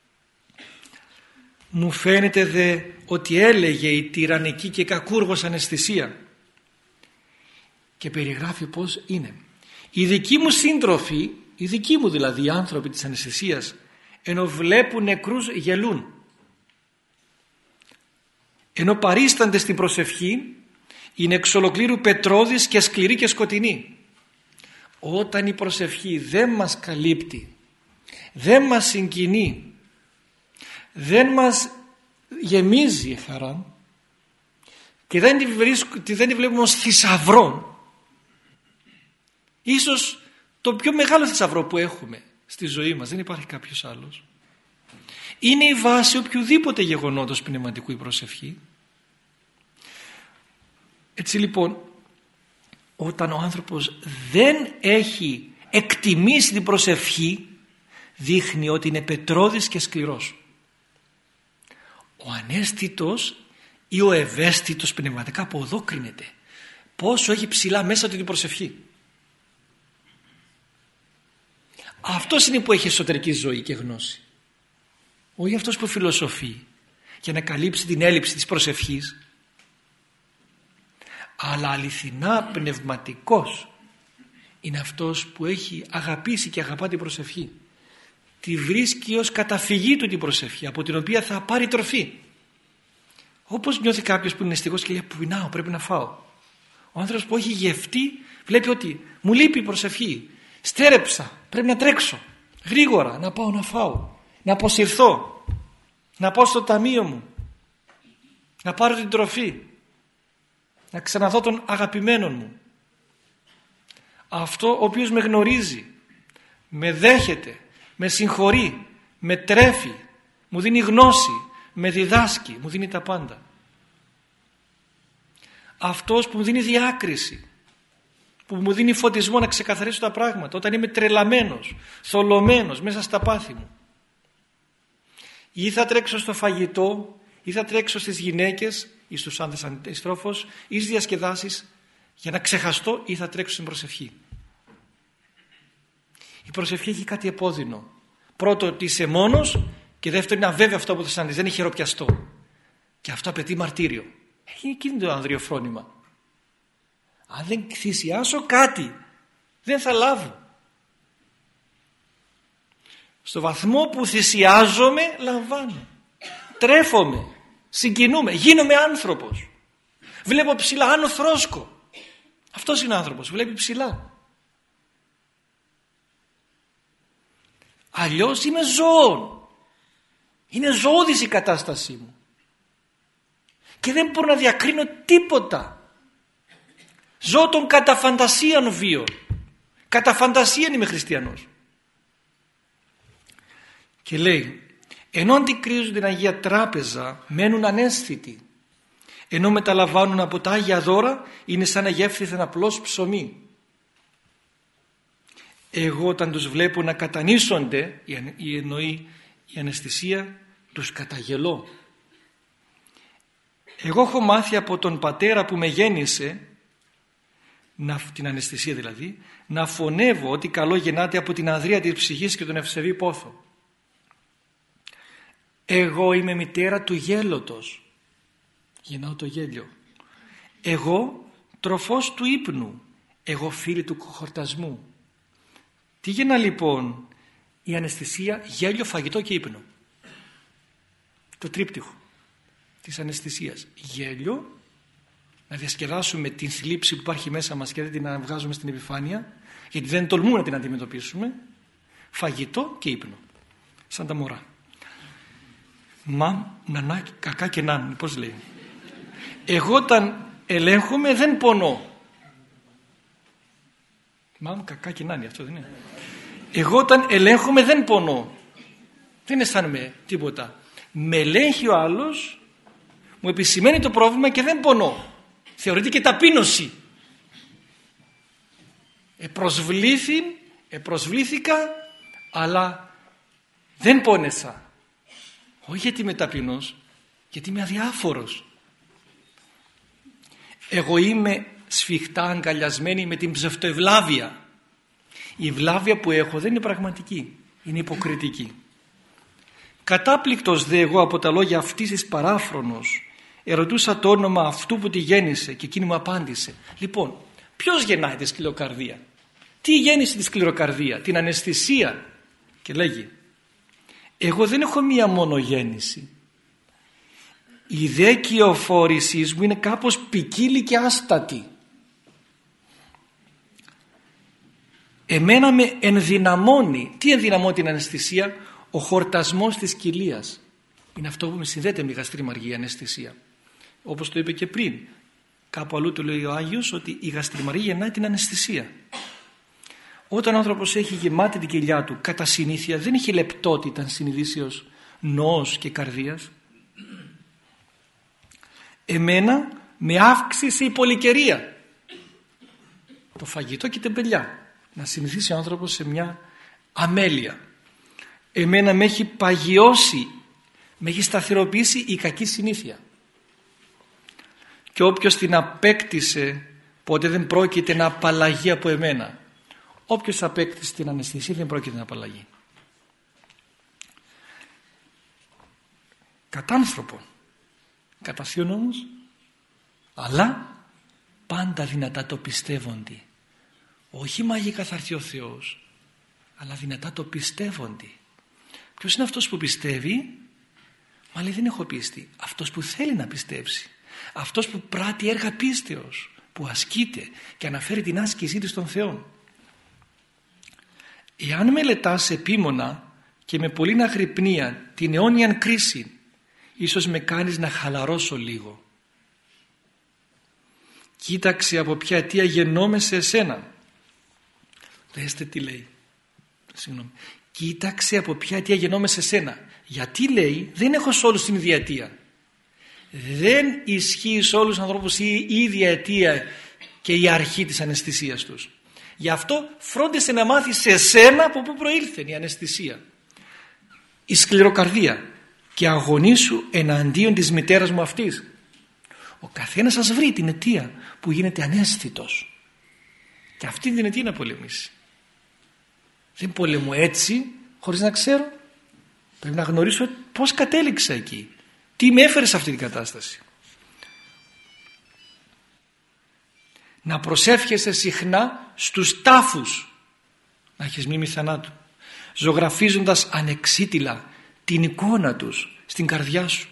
Μου φαίνεται δε ότι έλεγε η τυραννική και κακούργος αναισθησία, και περιγράφει πώς είναι. Οι δικοί μου σύντροφοι, οι δικοί μου δηλαδή οι άνθρωποι της αναισθησίας, ενώ βλέπουν νεκρούς γελούν, ενώ παρίστανται στην προσευχή είναι εξ ολοκλήρου πετρώδης και σκληρή και σκοτεινή. Όταν η προσευχή δεν μας καλύπτει, δεν μας συγκινεί, δεν μας γεμίζει χαρά και δεν τη βλέπουμε ως θησαυρό, ίσως το πιο μεγάλο θησαυρό που έχουμε στη ζωή μας, δεν υπάρχει κάποιος άλλος, είναι η βάση οποιοδήποτε γεγονότος πνευματικού η προσευχή. Έτσι λοιπόν, όταν ο άνθρωπος δεν έχει εκτιμήσει την προσευχή, δείχνει ότι είναι πετρώδης και σκληρός. Ο αναίσθητος ή ο ευαίσθητος πνευματικά από εδώ κρίνεται πόσο έχει ψηλά μέσα του την προσευχή. Αυτός είναι που έχει εσωτερική ζωή και γνώση, όχι αυτός που φιλοσοφεί για να καλύψει την έλλειψη της προσευχής, αλλά αληθινά πνευματικός είναι αυτός που έχει αγαπήσει και αγαπά την προσευχή. Τη βρίσκει ως καταφυγή του την προσευχή, από την οποία θα πάρει τροφή. Όπως νιώθει κάποιος που είναι νηστικός και λέει πεινάω, πρέπει να φάω. Ο άνθρωπος που έχει γευτεί βλέπει ότι μου λείπει η προσευχή, στέρεψα, πρέπει να τρέξω γρήγορα, να πάω να φάω, να αποσυρθώ, να πάω στο ταμείο μου, να πάρω την τροφή, να ξαναδώ τον αγαπημένο μου. Αυτό ο οποίος με γνωρίζει, με δέχεται, με συγχωρεί, με τρέφει, μου δίνει γνώση, με διδάσκει, μου δίνει τα πάντα. Αυτός που μου δίνει διάκριση, που μου δίνει φωτισμό να ξεκαθαρίσω τα πράγματα όταν είμαι τρελαμένος, θολωμένος μέσα στα πάθη μου. Ή θα τρέξω στο φαγητό, ή θα τρέξω στις γυναίκες ή στους άνδρες αντιστρόφως ή στις διασκεδάσεις για να ξεχαστώ, ή θα τρέξω στην προσευχή. Η προσευχή έχει κάτι επώδυνο. Πρώτο, ότι είσαι μόνος, και δεύτερο, είναι αβέβαιο αυτό που θα συναντήσεις, δεν είναι χειροπιαστό. Και αυτό απαιτεί μαρτύριο. Έχει εκείνο το ανδριοφρόνημα. Αν δεν θυσιάσω κάτι, δεν θα λάβω. Στο βαθμό που θυσιάζομαι, λαμβάνω. Τρέφομαι, συγκινούμε, γίνομαι άνθρωπος. Βλέπω ψηλά, άνω θρόσκο. Αυτός είναι άνθρωπος, βλέπει ψηλά. Αλλιώς είμαι ζώων. Είναι ζωώδης η κατάστασή μου. Και δεν μπορώ να διακρίνω τίποτα. Ζω τον κατά φαντασίαν βίο. Κατά φαντασίαν είμαι χριστιανός. Και λέει, ενώ αντικρίζουν την Αγία Τράπεζα μένουν αναίσθητοι, ενώ μεταλαμβάνουν από τα Άγια δώρα είναι σαν να γεύθηθεν απλώς ψωμί. Εγώ όταν τους βλέπω να κατανήσονται, εννοεί η αναισθησία, τους καταγελώ. Εγώ έχω μάθει από τον πατέρα που με γέννησε, την αναισθησία δηλαδή, να φωνεύω ότι καλό γεννάται από την ανδρεία της ψυχής και τον ευσεβή πόθο. Εγώ είμαι μητέρα του γέλωτος, γεννάω το γέλιο. Εγώ τροφός του ύπνου, εγώ φίλη του χορτασμού. Τι γεννά λοιπόν η αναισθησία? Γέλιο, φαγητό και ύπνο. Το τρίπτυχο της αναισθησίας. Γέλιο, να διασκεδάσουμε την θλίψη που υπάρχει μέσα μας και δεν την βγάζουμε στην επιφάνεια, γιατί δεν τολμούμε να την αντιμετωπίσουμε. Φαγητό και ύπνο, σαν τα μωρά. Μα, νανά, κακά και ναν, πώς λέει. Εγώ όταν ελέγχομαι δεν πονώ. Μα, κακά και νάνι, αυτό δεν είναι. Εγώ όταν ελέγχομαι δεν πονώ. Δεν αισθάνομαι τίποτα. Με ελέγχει ο άλλος, μου επισημαίνει το πρόβλημα και δεν πονώ. Θεωρείται και ταπείνωση. Προσβλήθηκα, αλλά δεν πόνεσα. Όχι γιατί είμαι ταπεινός, γιατί είμαι αδιάφορος. Εγώ είμαι σφιχτά αγκαλιασμένη με την ψευτοευλάβεια. Η ευλάβεια που έχω δεν είναι πραγματική, είναι υποκριτική. Κατάπληκτος δε εγώ από τα λόγια αυτής της παράφρονος ερωτούσα το όνομα αυτού που τη γέννησε και εκείνη μου απάντησε. Λοιπόν, ποιος γεννάει τη σκληροκαρδία? Τι γέννησε τη σκληροκαρδία? Την αναισθησία. Και λέγει, εγώ δεν έχω μία μόνο γέννηση. Η δε κυοφόρησή μου είναι κάπως ποικίλη και άστατη. Εμένα με ενδυναμώνει. Τι ενδυναμώνει την αναισθησία? Ο χορτασμός της κοιλίας. Είναι αυτό που με συνδέεται με γαστριμαργία, αναισθησία. Όπως το είπε και πριν. Κάπου αλλού το λέει ο Άγιος ότι η γαστριμαργία γεννάει την αναισθησία. Όταν ο άνθρωπος έχει γεμάτη την κοιλιά του κατά συνήθεια, δεν έχει λεπτότητα συνειδήσεως νοός και καρδίας. Εμένα με αύξησε η πολυκαιρία. Το φαγητό και την τεμπελιά. Να συνηθίσει ο άνθρωπος σε μια αμέλεια. Εμένα με έχει παγιώσει, με έχει σταθεροποιήσει η κακή συνήθεια. Και όποιος την απέκτησε, ποτέ δεν πρόκειται να απαλλαγεί από εμένα. Όποιος απέκτησε την αναισθησία δεν πρόκειται να απαλλαγεί. Κατά άνθρωπο, κατά Θείον όμως, αλλά πάντα δυνατά το πιστεύονται. Όχι μαγικά θα έρθει ο Θεός, αλλά δυνατά το πιστεύονται. Ποιος είναι αυτός που πιστεύει? Μα λέει, δεν έχω πίστη. Αυτός που θέλει να πιστέψει. Αυτός που πράττει έργα πίστεως, που ασκείται και αναφέρει την άσκησή του στον Θεό. Εάν μελετάς επίμονα και με πολλήν αγρυπνία την αιώνιαν κρίση, ίσως με κάνεις να χαλαρώσω λίγο. Κοίταξε από ποια αιτία γεννόμαι σε εσένα. Δέστε τι λέει. Συγγνώμη. Κοίταξε από ποια αιτία γεννόμαι σε εσένα. Γιατί λέει, δεν έχω σε όλους την ίδια αιτία. Δεν ισχύει σε όλους τους ανθρώπους η ίδια αιτία και η αρχή της αναισθησίας τους. Γι' αυτό φρόντισε να μάθεις σε εσένα από πού προήλθε η αναισθησία. Η σκληροκαρδία. Και αγωνίσου εναντίον της μητέρας μου αυτής. Ο καθένας σας βρει την αιτία που γίνεται αναίσθητος. Και αυτή την αιτία να πολεμήσει. Δεν πολεμώ έτσι χωρίς να ξέρω. Πρέπει να γνωρίσω πώς κατέληξα εκεί. Τι με έφερε σε αυτή την κατάσταση. Να προσεύχεσαι συχνά στους τάφους. Να έχεις μνήμη θανάτου. Ζωγραφίζοντας ανεξίτηλα την εικόνα τους στην καρδιά σου.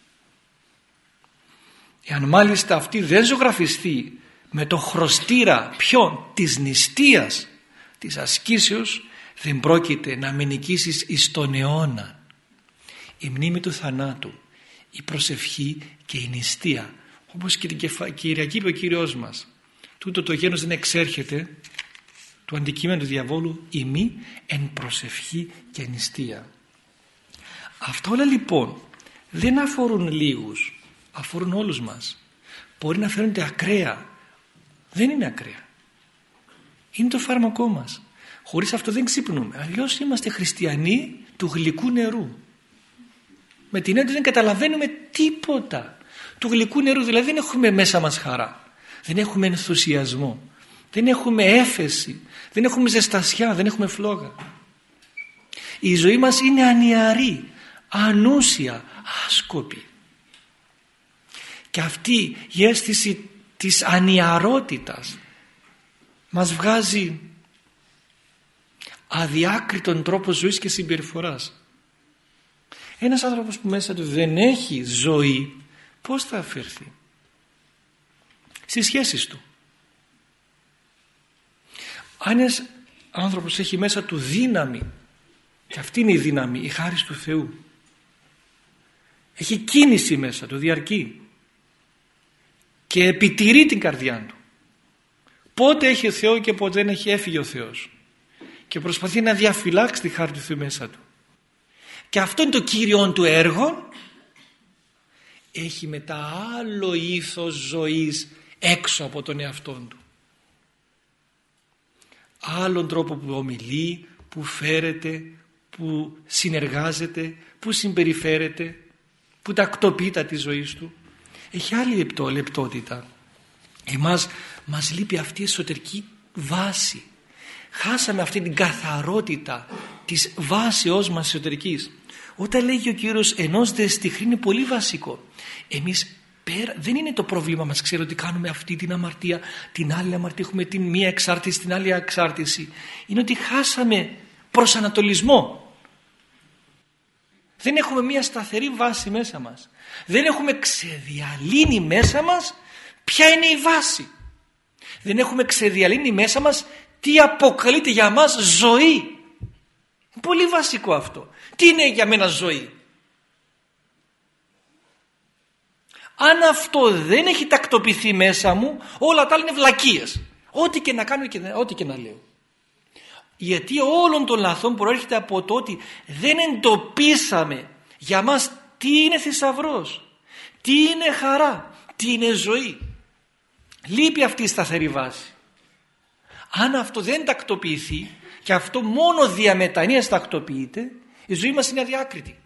Εάν μάλιστα αυτή δεν ζωγραφιστεί με το χρωστήρα ποιον? Της νηστείας, της ασκήσεως, δεν πρόκειται να με νικήσεις εις τον αιώνα. Η μνήμη του θανάτου, η προσευχή και η νηστεία, όπως και την Κυριακή είπε ο Κύριος μας, τούτο το γένος δεν εξέρχεται του αντικείμενου του διαβόλου ημί εν προσευχή και νηστεία. Αυτά όλα λοιπόν δεν αφορούν λίγους, αφορούν όλους μας. Μπορεί να φαίνονται ακραία, δεν είναι ακραία. Είναι το φάρμακό μας. Χωρίς αυτό δεν ξυπνούμε. Αλλιώς είμαστε χριστιανοί του γλυκού νερού. Με την έννοια δεν καταλαβαίνουμε τίποτα. Του γλυκού νερού δηλαδή δεν έχουμε μέσα μας χαρά. Δεν έχουμε ενθουσιασμό. Δεν έχουμε έφεση. Δεν έχουμε ζεστασιά. Δεν έχουμε φλόγα. Η ζωή μας είναι ανιαρή, ανούσια, άσκοπη. Και αυτή η αίσθηση της ανιαρότητας μας βγάζει αδιάκριτον τρόπο ζωής και συμπεριφοράς. Ένας άνθρωπος που μέσα του δεν έχει ζωή, πώς θα αφαιρθεί? Στις σχέσεις του. Αν ένας άνθρωπος έχει μέσα του δύναμη, και αυτή είναι η δύναμη, η χάρις του Θεού, έχει κίνηση μέσα του διαρκή και επιτηρεί την καρδιά του, πότε έχει ο Θεό και πότε δεν έχει, έφυγε ο Θεός, και προσπαθεί να διαφυλάξει τη χάρη του Θεού μέσα του, και αυτό είναι το κύριον του έργο, έχει μετά άλλο ήθος ζωής έξω από τον εαυτόν του, άλλον τρόπο που ομιλεί, που φέρεται, που συνεργάζεται, που συμπεριφέρεται, που τακτοποιεί τα της ζωής του. Έχει άλλη λεπτότητα. Μας λείπει αυτή η εσωτερική βάση. Χάσαμε αυτή την καθαρότητα της βάσεώς μας εσωτερικής. Όταν λέγει ο Κύριος ενός δε στιχρή, είναι πολύ βασικό. Εμείς δεν είναι το πρόβλημα μας, ξέρω ότι κάνουμε αυτή την αμαρτία, την άλλη αμαρτία, έχουμε την μία εξάρτηση, την άλλη εξάρτηση. Είναι ότι χάσαμε προσανατολισμό. Δεν έχουμε μία σταθερή βάση μέσα μας. Δεν έχουμε ξεδιαλύνει μέσα μας ποια είναι η βάση. Δεν έχουμε ξεδιαλύνει μέσα μας τι αποκαλείται για μας ζωή. Πολύ βασικό αυτό. Τι είναι για μένα ζωή? Αν αυτό δεν έχει τακτοποιηθεί μέσα μου, όλα τα άλλα είναι βλακίες. Ό,τι και να κάνω και ό,τι και να λέω. Γιατί όλων των λαθών προέρχεται από το ότι δεν εντοπίσαμε για μας τι είναι θησαυρός, τι είναι χαρά, τι είναι ζωή. Λείπει αυτή η σταθερή βάση. Αν αυτό δεν τακτοποιηθεί, και αυτό μόνο διαμετανοίας τακτοποιείται, η ζωή μας είναι αδιάκριτη.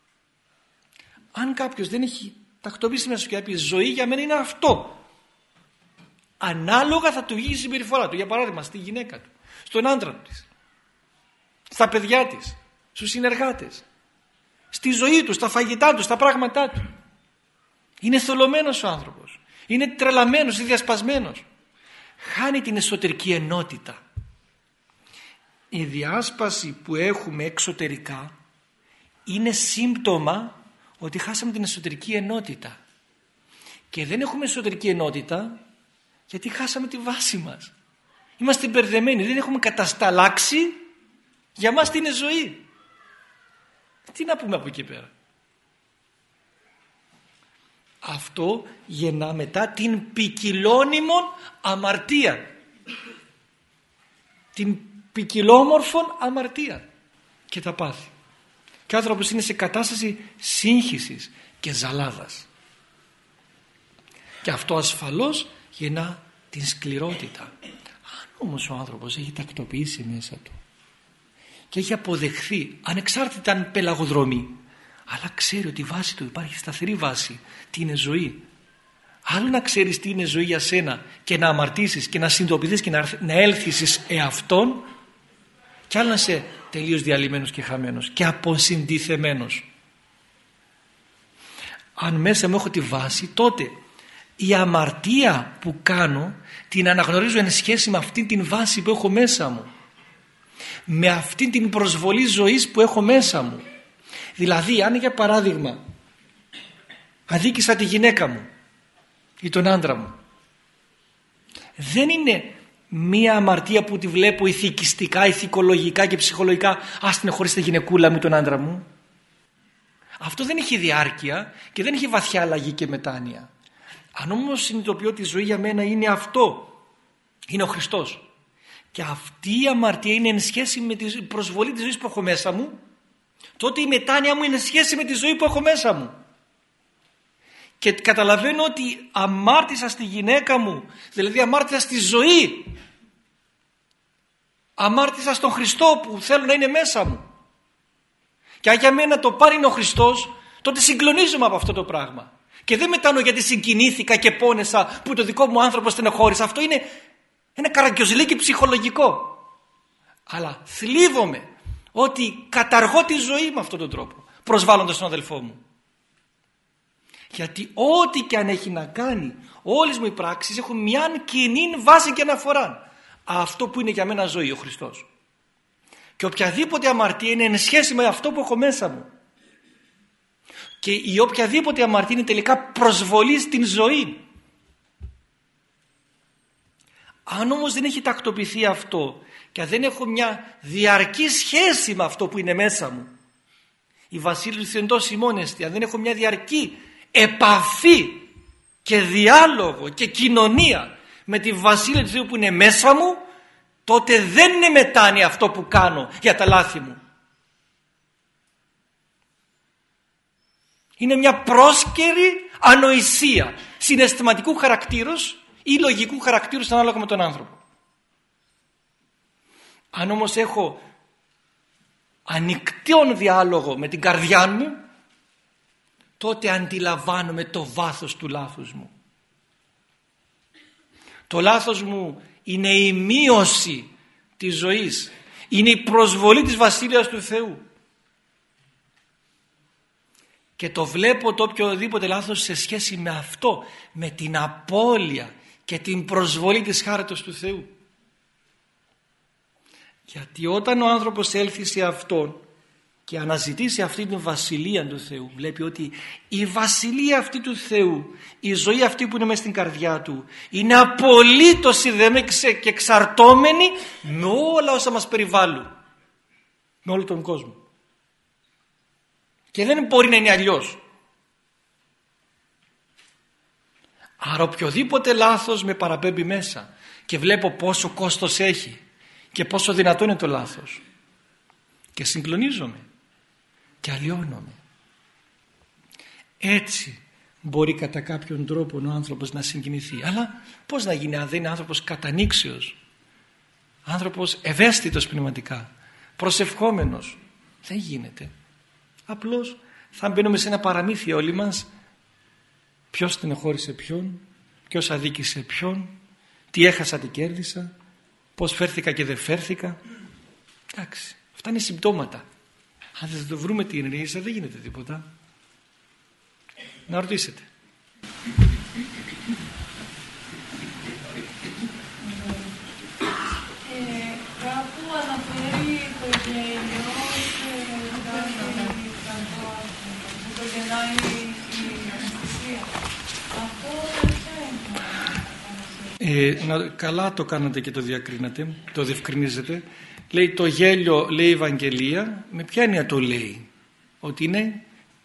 Αν κάποιος δεν έχει τακτοποιήσει μέσα και να πει ζωή για μένα είναι αυτό, ανάλογα θα του βγει η συμπεριφορά του. Για παράδειγμα στη γυναίκα του, στον άντρα της, στα παιδιά της, στους συνεργάτες, στη ζωή του, στα φαγητά του, στα πράγματά του. Είναι θολωμένος ο άνθρωπος, είναι τρελαμένος ή διασπασμένος. Χάνει την εσωτερική ενότητα. Η διάσπαση που έχουμε εξωτερικά είναι σύμπτωμα ότι χάσαμε την εσωτερική ενότητα. Και δεν έχουμε εσωτερική ενότητα γιατί χάσαμε τη βάση μας. Είμαστε μπερδεμένοι, δεν έχουμε κατασταλάξει για μας τι είναι ζωή. Τι να πούμε από εκεί πέρα? Αυτό γεννά μετά την ποικιλώνυμον αμαρτία. Την ποικιλόμορφον αμαρτία και τα πάθη. Και ο άνθρωπος είναι σε κατάσταση σύγχυσης και ζαλάδας. Και αυτό ασφαλώς γεννά την σκληρότητα. Αν όμως ο άνθρωπος έχει τακτοποιήσει μέσα του και έχει αποδεχθεί, ανεξάρτητα αν πελαγοδρομεί, αλλά ξέρει ότι η βάση του υπάρχει σταθερή βάση, τι είναι ζωή. Άλλο να ξέρεις τι είναι ζωή για σένα και να αμαρτήσεις και να συνειδητοποιήσεις και να έλθεις εις εαυτόν, κι άλλο να είσαι τελείως διαλυμένος και χαμένος και αποσυντηθεμένος. Αν μέσα μου έχω τη βάση, τότε η αμαρτία που κάνω την αναγνωρίζω εν σχέση με αυτή την βάση που έχω μέσα μου, με αυτή την προσβολή ζωής που έχω μέσα μου. Δηλαδή αν για παράδειγμα αδίκησα τη γυναίκα μου ή τον άντρα μου, δεν είναι μία αμαρτία που τη βλέπω ηθικιστικά, ηθικολογικά και ψυχολογικά, ας την χωρίς τη γυναικούλα μου, τον άντρα μου. Αυτό δεν έχει διάρκεια και δεν έχει βαθιά αλλαγή και μετάνοια. Αν όμως συνειδητοποιώ ότι η ζωή για μένα είναι αυτό, είναι ο Χριστός, και αυτή η αμαρτία είναι εν σχέση με την προσβολή της ζωής που έχω μέσα μου, τότε η μετάνοια μου είναι εν σχέση με τη ζωή που έχω μέσα μου. Και καταλαβαίνω ότι αμάρτησα στη γυναίκα μου, δηλαδή αμάρτησα στη ζωή, αμάρτησα στον Χριστό που θέλω να είναι μέσα μου. Και αν για μένα το πάρει είναι ο Χριστός, τότε συγκλονίζομαι από αυτό το πράγμα. Και δεν μετανοώ γιατί συγκινήθηκα και πόνεσα που το δικό μου άνθρωπο στενοχώρησε. Αυτό είναι ένα καραγκιόζηλίκι ψυχολογικό. Αλλά θλίβομαι ότι καταργώ τη ζωή με αυτόν τον τρόπο, προσβάλλοντας τον αδελφό μου. Γιατί ό,τι και αν έχει να κάνει, όλες μου οι πράξεις έχουν μια κοινή βάση και αναφορά. Αυτό που είναι για μένα ζωή, ο Χριστός. Και οποιαδήποτε αμαρτία είναι εν σχέση με αυτό που έχω μέσα μου. Και η οποιαδήποτε αμαρτία είναι τελικά προσβολή στην ζωή. Αν όμως δεν έχει τακτοποιηθεί αυτό και δεν έχω μια διαρκή σχέση με αυτό που είναι μέσα μου, η Βασίλης εντός ημώνεστη, αν δεν έχω μια διαρκή επαφή και διάλογο και κοινωνία με τη Βασίλεια του Θεού που είναι μέσα μου, τότε δεν είναι μετάνοια αυτό που κάνω για τα λάθη μου. Είναι μια πρόσκαιρη ανοησία συναισθηματικού χαρακτήρους ή λογικού χαρακτήρους ανάλογα με τον άνθρωπο. Αν όμως έχω ανοιχτόν διάλογο με την καρδιά μου, τότε αντιλαμβάνομαι το βάθος του λάθους μου. Το λάθος μου είναι η μείωση της ζωής, είναι η προσβολή της Βασίλειας του Θεού. Και το βλέπω το οποιοδήποτε λάθος σε σχέση με αυτό, με την απώλεια και την προσβολή της χάριτος του Θεού. Γιατί όταν ο άνθρωπος έλθει σε Αυτόν και αναζητήσει αυτή την βασιλεία του Θεού, βλέπει ότι η βασιλεία αυτή του Θεού, η ζωή αυτή που είναι μέσα στην καρδιά του, είναι απολύτως συνδεμένη και εξαρτώμενη με όλα όσα μας περιβάλλουν, με όλο τον κόσμο. Και δεν μπορεί να είναι αλλιώς. Άρα οποιοδήποτε λάθος με παραπέμπει μέσα και βλέπω πόσο κόστος έχει και πόσο δυνατό είναι το λάθος, και συγκλονίζομαι και αλλοιώνομαι. Έτσι μπορεί κατά κάποιον τρόπο ο άνθρωπος να συγκινηθεί. Αλλά πώς να γίνει αν δεν είναι άνθρωπος κατανήξεως, άνθρωπος ευαίσθητος πνευματικά, προσευχόμενος? Δεν γίνεται. Απλώς θα μπαίνουμε σε ένα παραμύθι όλοι μας. Ποιος στενοχώρησε ποιον, ποιος αδίκησε ποιον, τι έχασα, τι κέρδισα, πώς φέρθηκα και δεν φέρθηκα. Εντάξει, αυτά είναι συμπτώματα. Αν δεν το βρούμε την ρίζα δεν γίνεται τίποτα. Να ρωτήσετε. Κάπου αναφέρει το γέλιο που το γεννάει η αναισθησία. Αυτό δεν Καλά το κάνατε και το διακρίνατε, το διευκρινίζετε. Λέει το γέλιο, λέει η Ευαγγελία, με ποια έννοια το λέει? Ότι είναι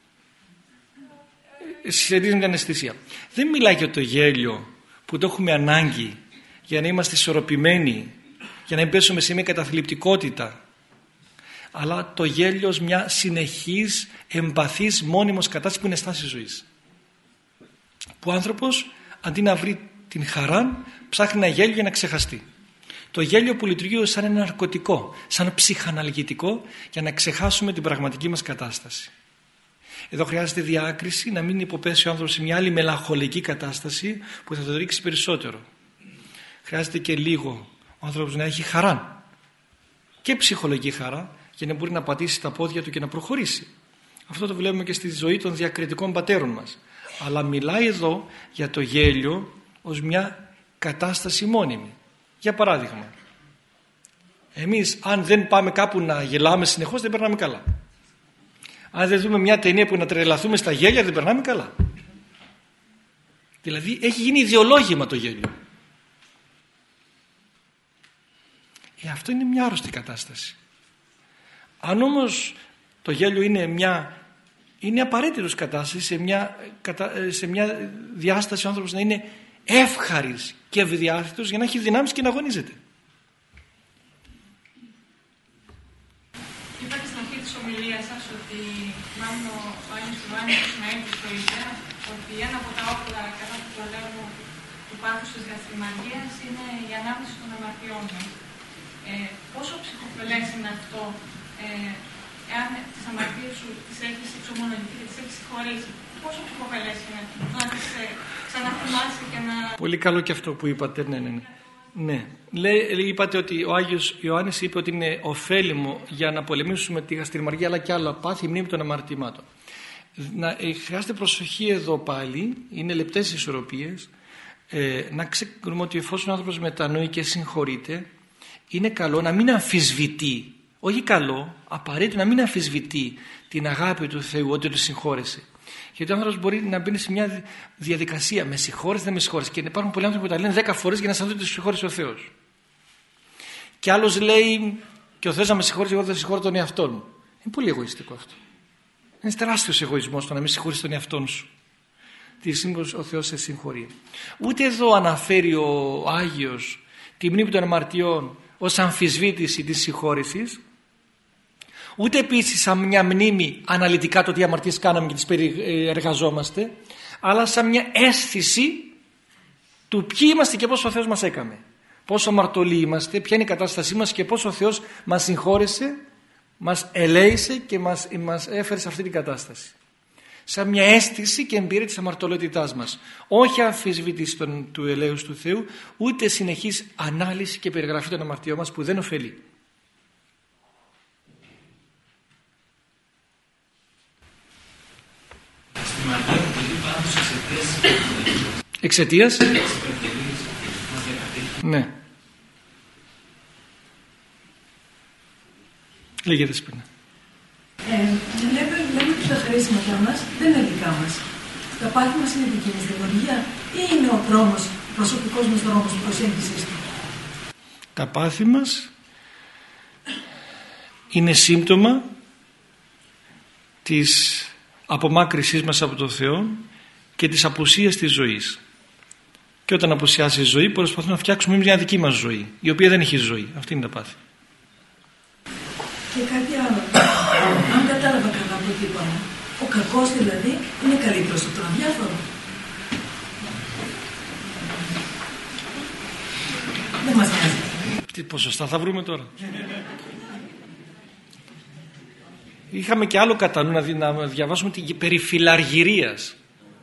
συσσωρίζεται την αναισθησία. Δεν μιλάει για το γέλιο που το έχουμε ανάγκη για να είμαστε ισορροπημένοι, για να μην πέσουμε σε μια καταθλιπτικότητα, αλλά το γέλιο ως μια συνεχής, εμπαθής, μόνιμος κατάσταση που είναι στάση ζωής. Που ο άνθρωπος αντί να βρει την χαρά ψάχνει ένα γέλιο για να ξεχαστεί. Το γέλιο που λειτουργεί σαν ένα ναρκωτικό, σαν ψυχαναλγητικό, για να ξεχάσουμε την πραγματική μας κατάσταση. Εδώ χρειάζεται διάκριση, να μην υποπέσει ο άνθρωπος σε μια άλλη μελαγχολική κατάσταση που θα το ρίξει περισσότερο. Χρειάζεται και λίγο ο άνθρωπος να έχει χαρά και ψυχολογική χαρά για να μπορεί να πατήσει τα πόδια του και να προχωρήσει. Αυτό το βλέπουμε και στη ζωή των διακριτικών πατέρων μας. Αλλά μιλάει εδώ για το γέλιο ως μια κατάσταση μόνιμη. Για παράδειγμα, εμείς αν δεν πάμε κάπου να γελάμε συνεχώς δεν περνάμε καλά. Αν δεν δούμε μια ταινία που να τρελαθούμε στα γέλια δεν περνάμε καλά. Δηλαδή έχει γίνει ιδεολόγημα το γέλιο. Αυτό είναι μια άρρωστη κατάσταση. Αν όμως το γέλιο είναι απαραίτητος κατάσταση, σε μια διάσταση ο άνθρωπος να είναι εύχαρης και ευδιάθετος για να έχει δυνάμεις και να αγωνίζεται. Είπατε στην αρχή της ομιλίας σας ότι μάλλον ο Άγιος Ιωάννης να έρθει στο Ιδέα ότι ένα από τα όπλα κατά του πολέμου του πάθους της γαστριμαργίας είναι η ανάπτυξη των αμαρτιών μας. Πόσο ψυχοφελές είναι αυτό, εάν τις αμαρτίες σου τις έχεις εξομολογηθεί και τις έχεις συγχωρήσει, πόσο ψυχοφελές είναι να τις ξαναθυμάσαι και να... Πολύ καλό και αυτό που είπατε, ναι. Είπατε ότι ο Άγιος Ιωάννης είπε ότι είναι ωφέλιμο για να πολεμήσουμε τη γαστριμαργία αλλά και άλλα πάθη, η μνήμη των αμαρτημάτων. Χρειάζεται προσοχή εδώ πάλι, είναι λεπτές ισορροπίες, να ξέρουμε ότι εφόσον ο άνθρωπος μετανοεί και συγχωρείται, είναι καλό να μην αμφισβητεί, όχι καλό, απαραίτητο να μην αμφισβητεί την αγάπη του Θεού ότι του συγχώρεσε. Γιατί ο άνθρωπος μπορεί να μπαίνει σε μια διαδικασία με συγχώρεσε, δεν με συγχώρεσε. Και υπάρχουν πολλοί άνθρωποι που τα λένε 10 φορές για να αισθανθούν ότι του συγχώρεσε ο Θεός. Και άλλος λέει, και ο Θεός να με συγχώρεσε, εγώ δεν συγχωρώ τον εαυτό μου. Είναι πολύ εγωιστικό αυτό. Είναι τεράστιος εγωισμός το να μην συγχωρείς τον εαυτό σου. Τι σύμβολος ο Θεός σε συγχωρεί. Ούτε εδώ αναφέρει ο Άγιος τη μνήμη των αμαρτιών ως αμφισβήτηση της συγχώρεσης, ούτε επίσης σαν μια μνήμη αναλυτικά το τι αμαρτίες κάναμε και τις περιεργαζόμαστε, αλλά σαν μια αίσθηση του ποιοι είμαστε και πόσο ο Θεός μας έκαμε. Πόσο αμαρτωλοί είμαστε, ποια είναι η κατάστασή μας και πόσο ο Θεός μας συγχώρεσε μας ελέησε και μας έφερε σε αυτή την κατάσταση. Σαν μια αίσθηση και εμπειρία της αμαρτωλότητάς μας. Όχι αμφισβήτηση του ελέους του Θεού, ούτε συνεχής ανάλυση και περιγραφή των αμαρτιών μας που δεν ωφελεί. Εξαιτίας. Ναι. Λέγε Δεσπόινα. Λέμε ότι τα χαρίσματά μας δεν είναι δικά μας. Τα πάθη μας είναι δική μας δημιουργία ή είναι ο δρόμος, ο προσωπικός μας δρόμος προσέγγισης του? Τα πάθη μας είναι σύμπτωμα της απομάκρυσής μας από τον Θεό και της απουσίας της ζωής. Και όταν απουσιάσει η ζωή προσπαθούμε να φτιάξουμε μια δική μας ζωή, η οποία δεν έχει ζωή. Αυτή είναι τα πάθη. Και κάτι άλλο. Αν κατάλαβα καλά από τι είπαμε, ο κακός δηλαδή είναι καλύτερος από τον αδιάφορο. Δεν μας νοιάζει. Τι ποσοστά θα βρούμε τώρα? Είχαμε και άλλο κατά νου να διαβάσουμε την περί φιλαργυρίας.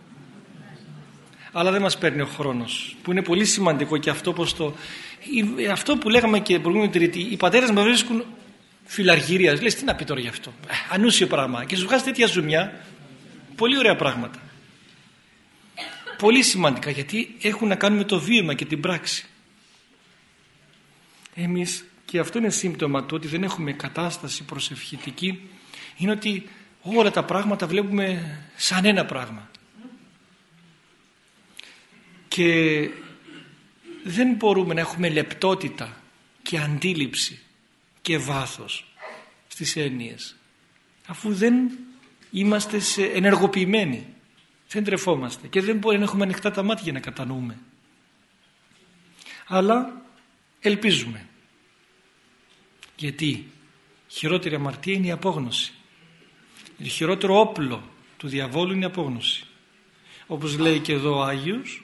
Αλλά δεν μας παίρνει ο χρόνος, που είναι πολύ σημαντικό και αυτό, αυτό που λέγαμε και προηγούμενη Τρίτη, οι πατέρες μας βρίσκουν φιλαργυρίας. Λες τι να πει τώρα γι' αυτό, ανούσιο πράγμα, και σου βγάζει τέτοια ζουμιά, πολύ ωραία πράγματα, πολύ σημαντικά, γιατί έχουν να κάνουν με το βίωμα και την πράξη. Εμείς, και αυτό είναι σύμπτωμα του ότι δεν έχουμε κατάσταση προσευχητική, είναι ότι όλα τα πράγματα βλέπουμε σαν ένα πράγμα και δεν μπορούμε να έχουμε λεπτότητα και αντίληψη και βάθος στις έννοιες, αφού δεν είμαστε ενεργοποιημένοι, δεν τρεφόμαστε και δεν μπορεί να έχουμε ανοιχτά τα μάτια για να κατανοούμε, αλλά ελπίζουμε, γιατί χειρότερη αμαρτία είναι η απόγνωση. Το χειρότερο όπλο του διαβόλου είναι η απόγνωση. Όπως λέει και εδώ ο Άγιος,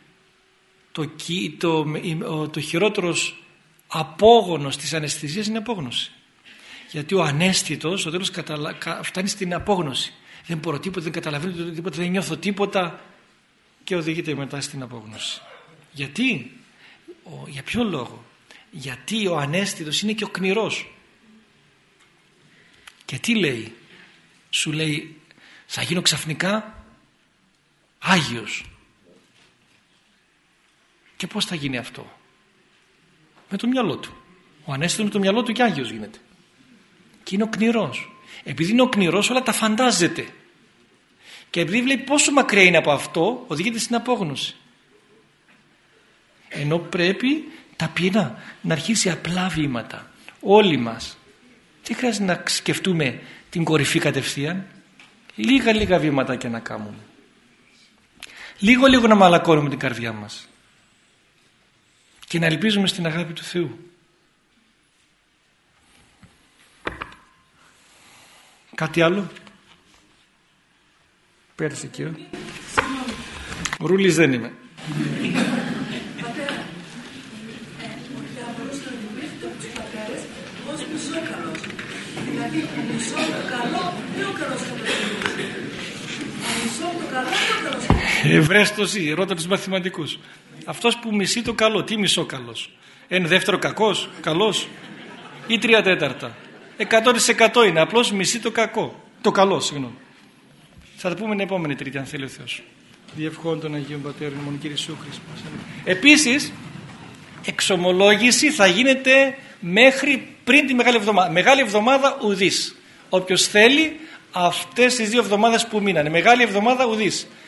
το χειρότερος απόγονος της αναισθησίας είναι η απόγνωση. Γιατί ο αναίσθητος στο τέλος φτάνει στην απόγνωση. Δεν μπορώ τίποτα, δεν καταλαβαίνω τίποτα, δεν νιώθω τίποτα και οδηγείται μετά στην απόγνωση. Γιατί? Για ποιο λόγο? Γιατί ο αναίσθητος είναι και ο κνηρός. Και τι λέει? Σου λέει θα γίνω ξαφνικά Άγιος. Και πώς θα γίνει αυτό? Με το μυαλό του. Ο αναίσθητος με το μυαλό του και Άγιος γίνεται. Και είναι ο κνηρός. Επειδή είναι ο κνηρός όλα τα φαντάζεται. Και επειδή βλέπει πόσο μακριά είναι από αυτό, οδηγείται στην απόγνωση. Ενώ πρέπει ταπεινά να αρχίσει απλά βήματα. Όλοι μας. Δεν χρειάζεται να σκεφτούμε την κορυφή κατευθείαν. Λίγα βήματα και να κάνουμε. Λίγο να μαλακώνουμε την καρδιά μας. Και να ελπίζουμε στην αγάπη του Θεού. Κάτι άλλο? Πέρασε κύριο. Ρούλης δεν είμαι. Βρέστοση, ρώτα τους μαθηματικούς. Αυτός που μισεί το καλό, τι μισό καλός? 1/2 κακός, καλός, ή 3/4? 100% είναι, απλώς μισεί το κακό. Το καλό, συγγνώμη. Θα τα πούμε την επόμενη Τρίτη, αν θέλει ο Θεός. Διευχών των Αγίων Πατέρων, ημών Κύριε Ιησού Χριστού. Επίσης, εξομολόγηση θα γίνεται μέχρι πριν τη Μεγάλη Εβδομάδα. Μεγάλη Εβδομάδα ουδής. Όποιος θέλει, αυτές τις 2 εβδομάδες που μείνανε. Μεγάλη Εβδομάδα ουδής.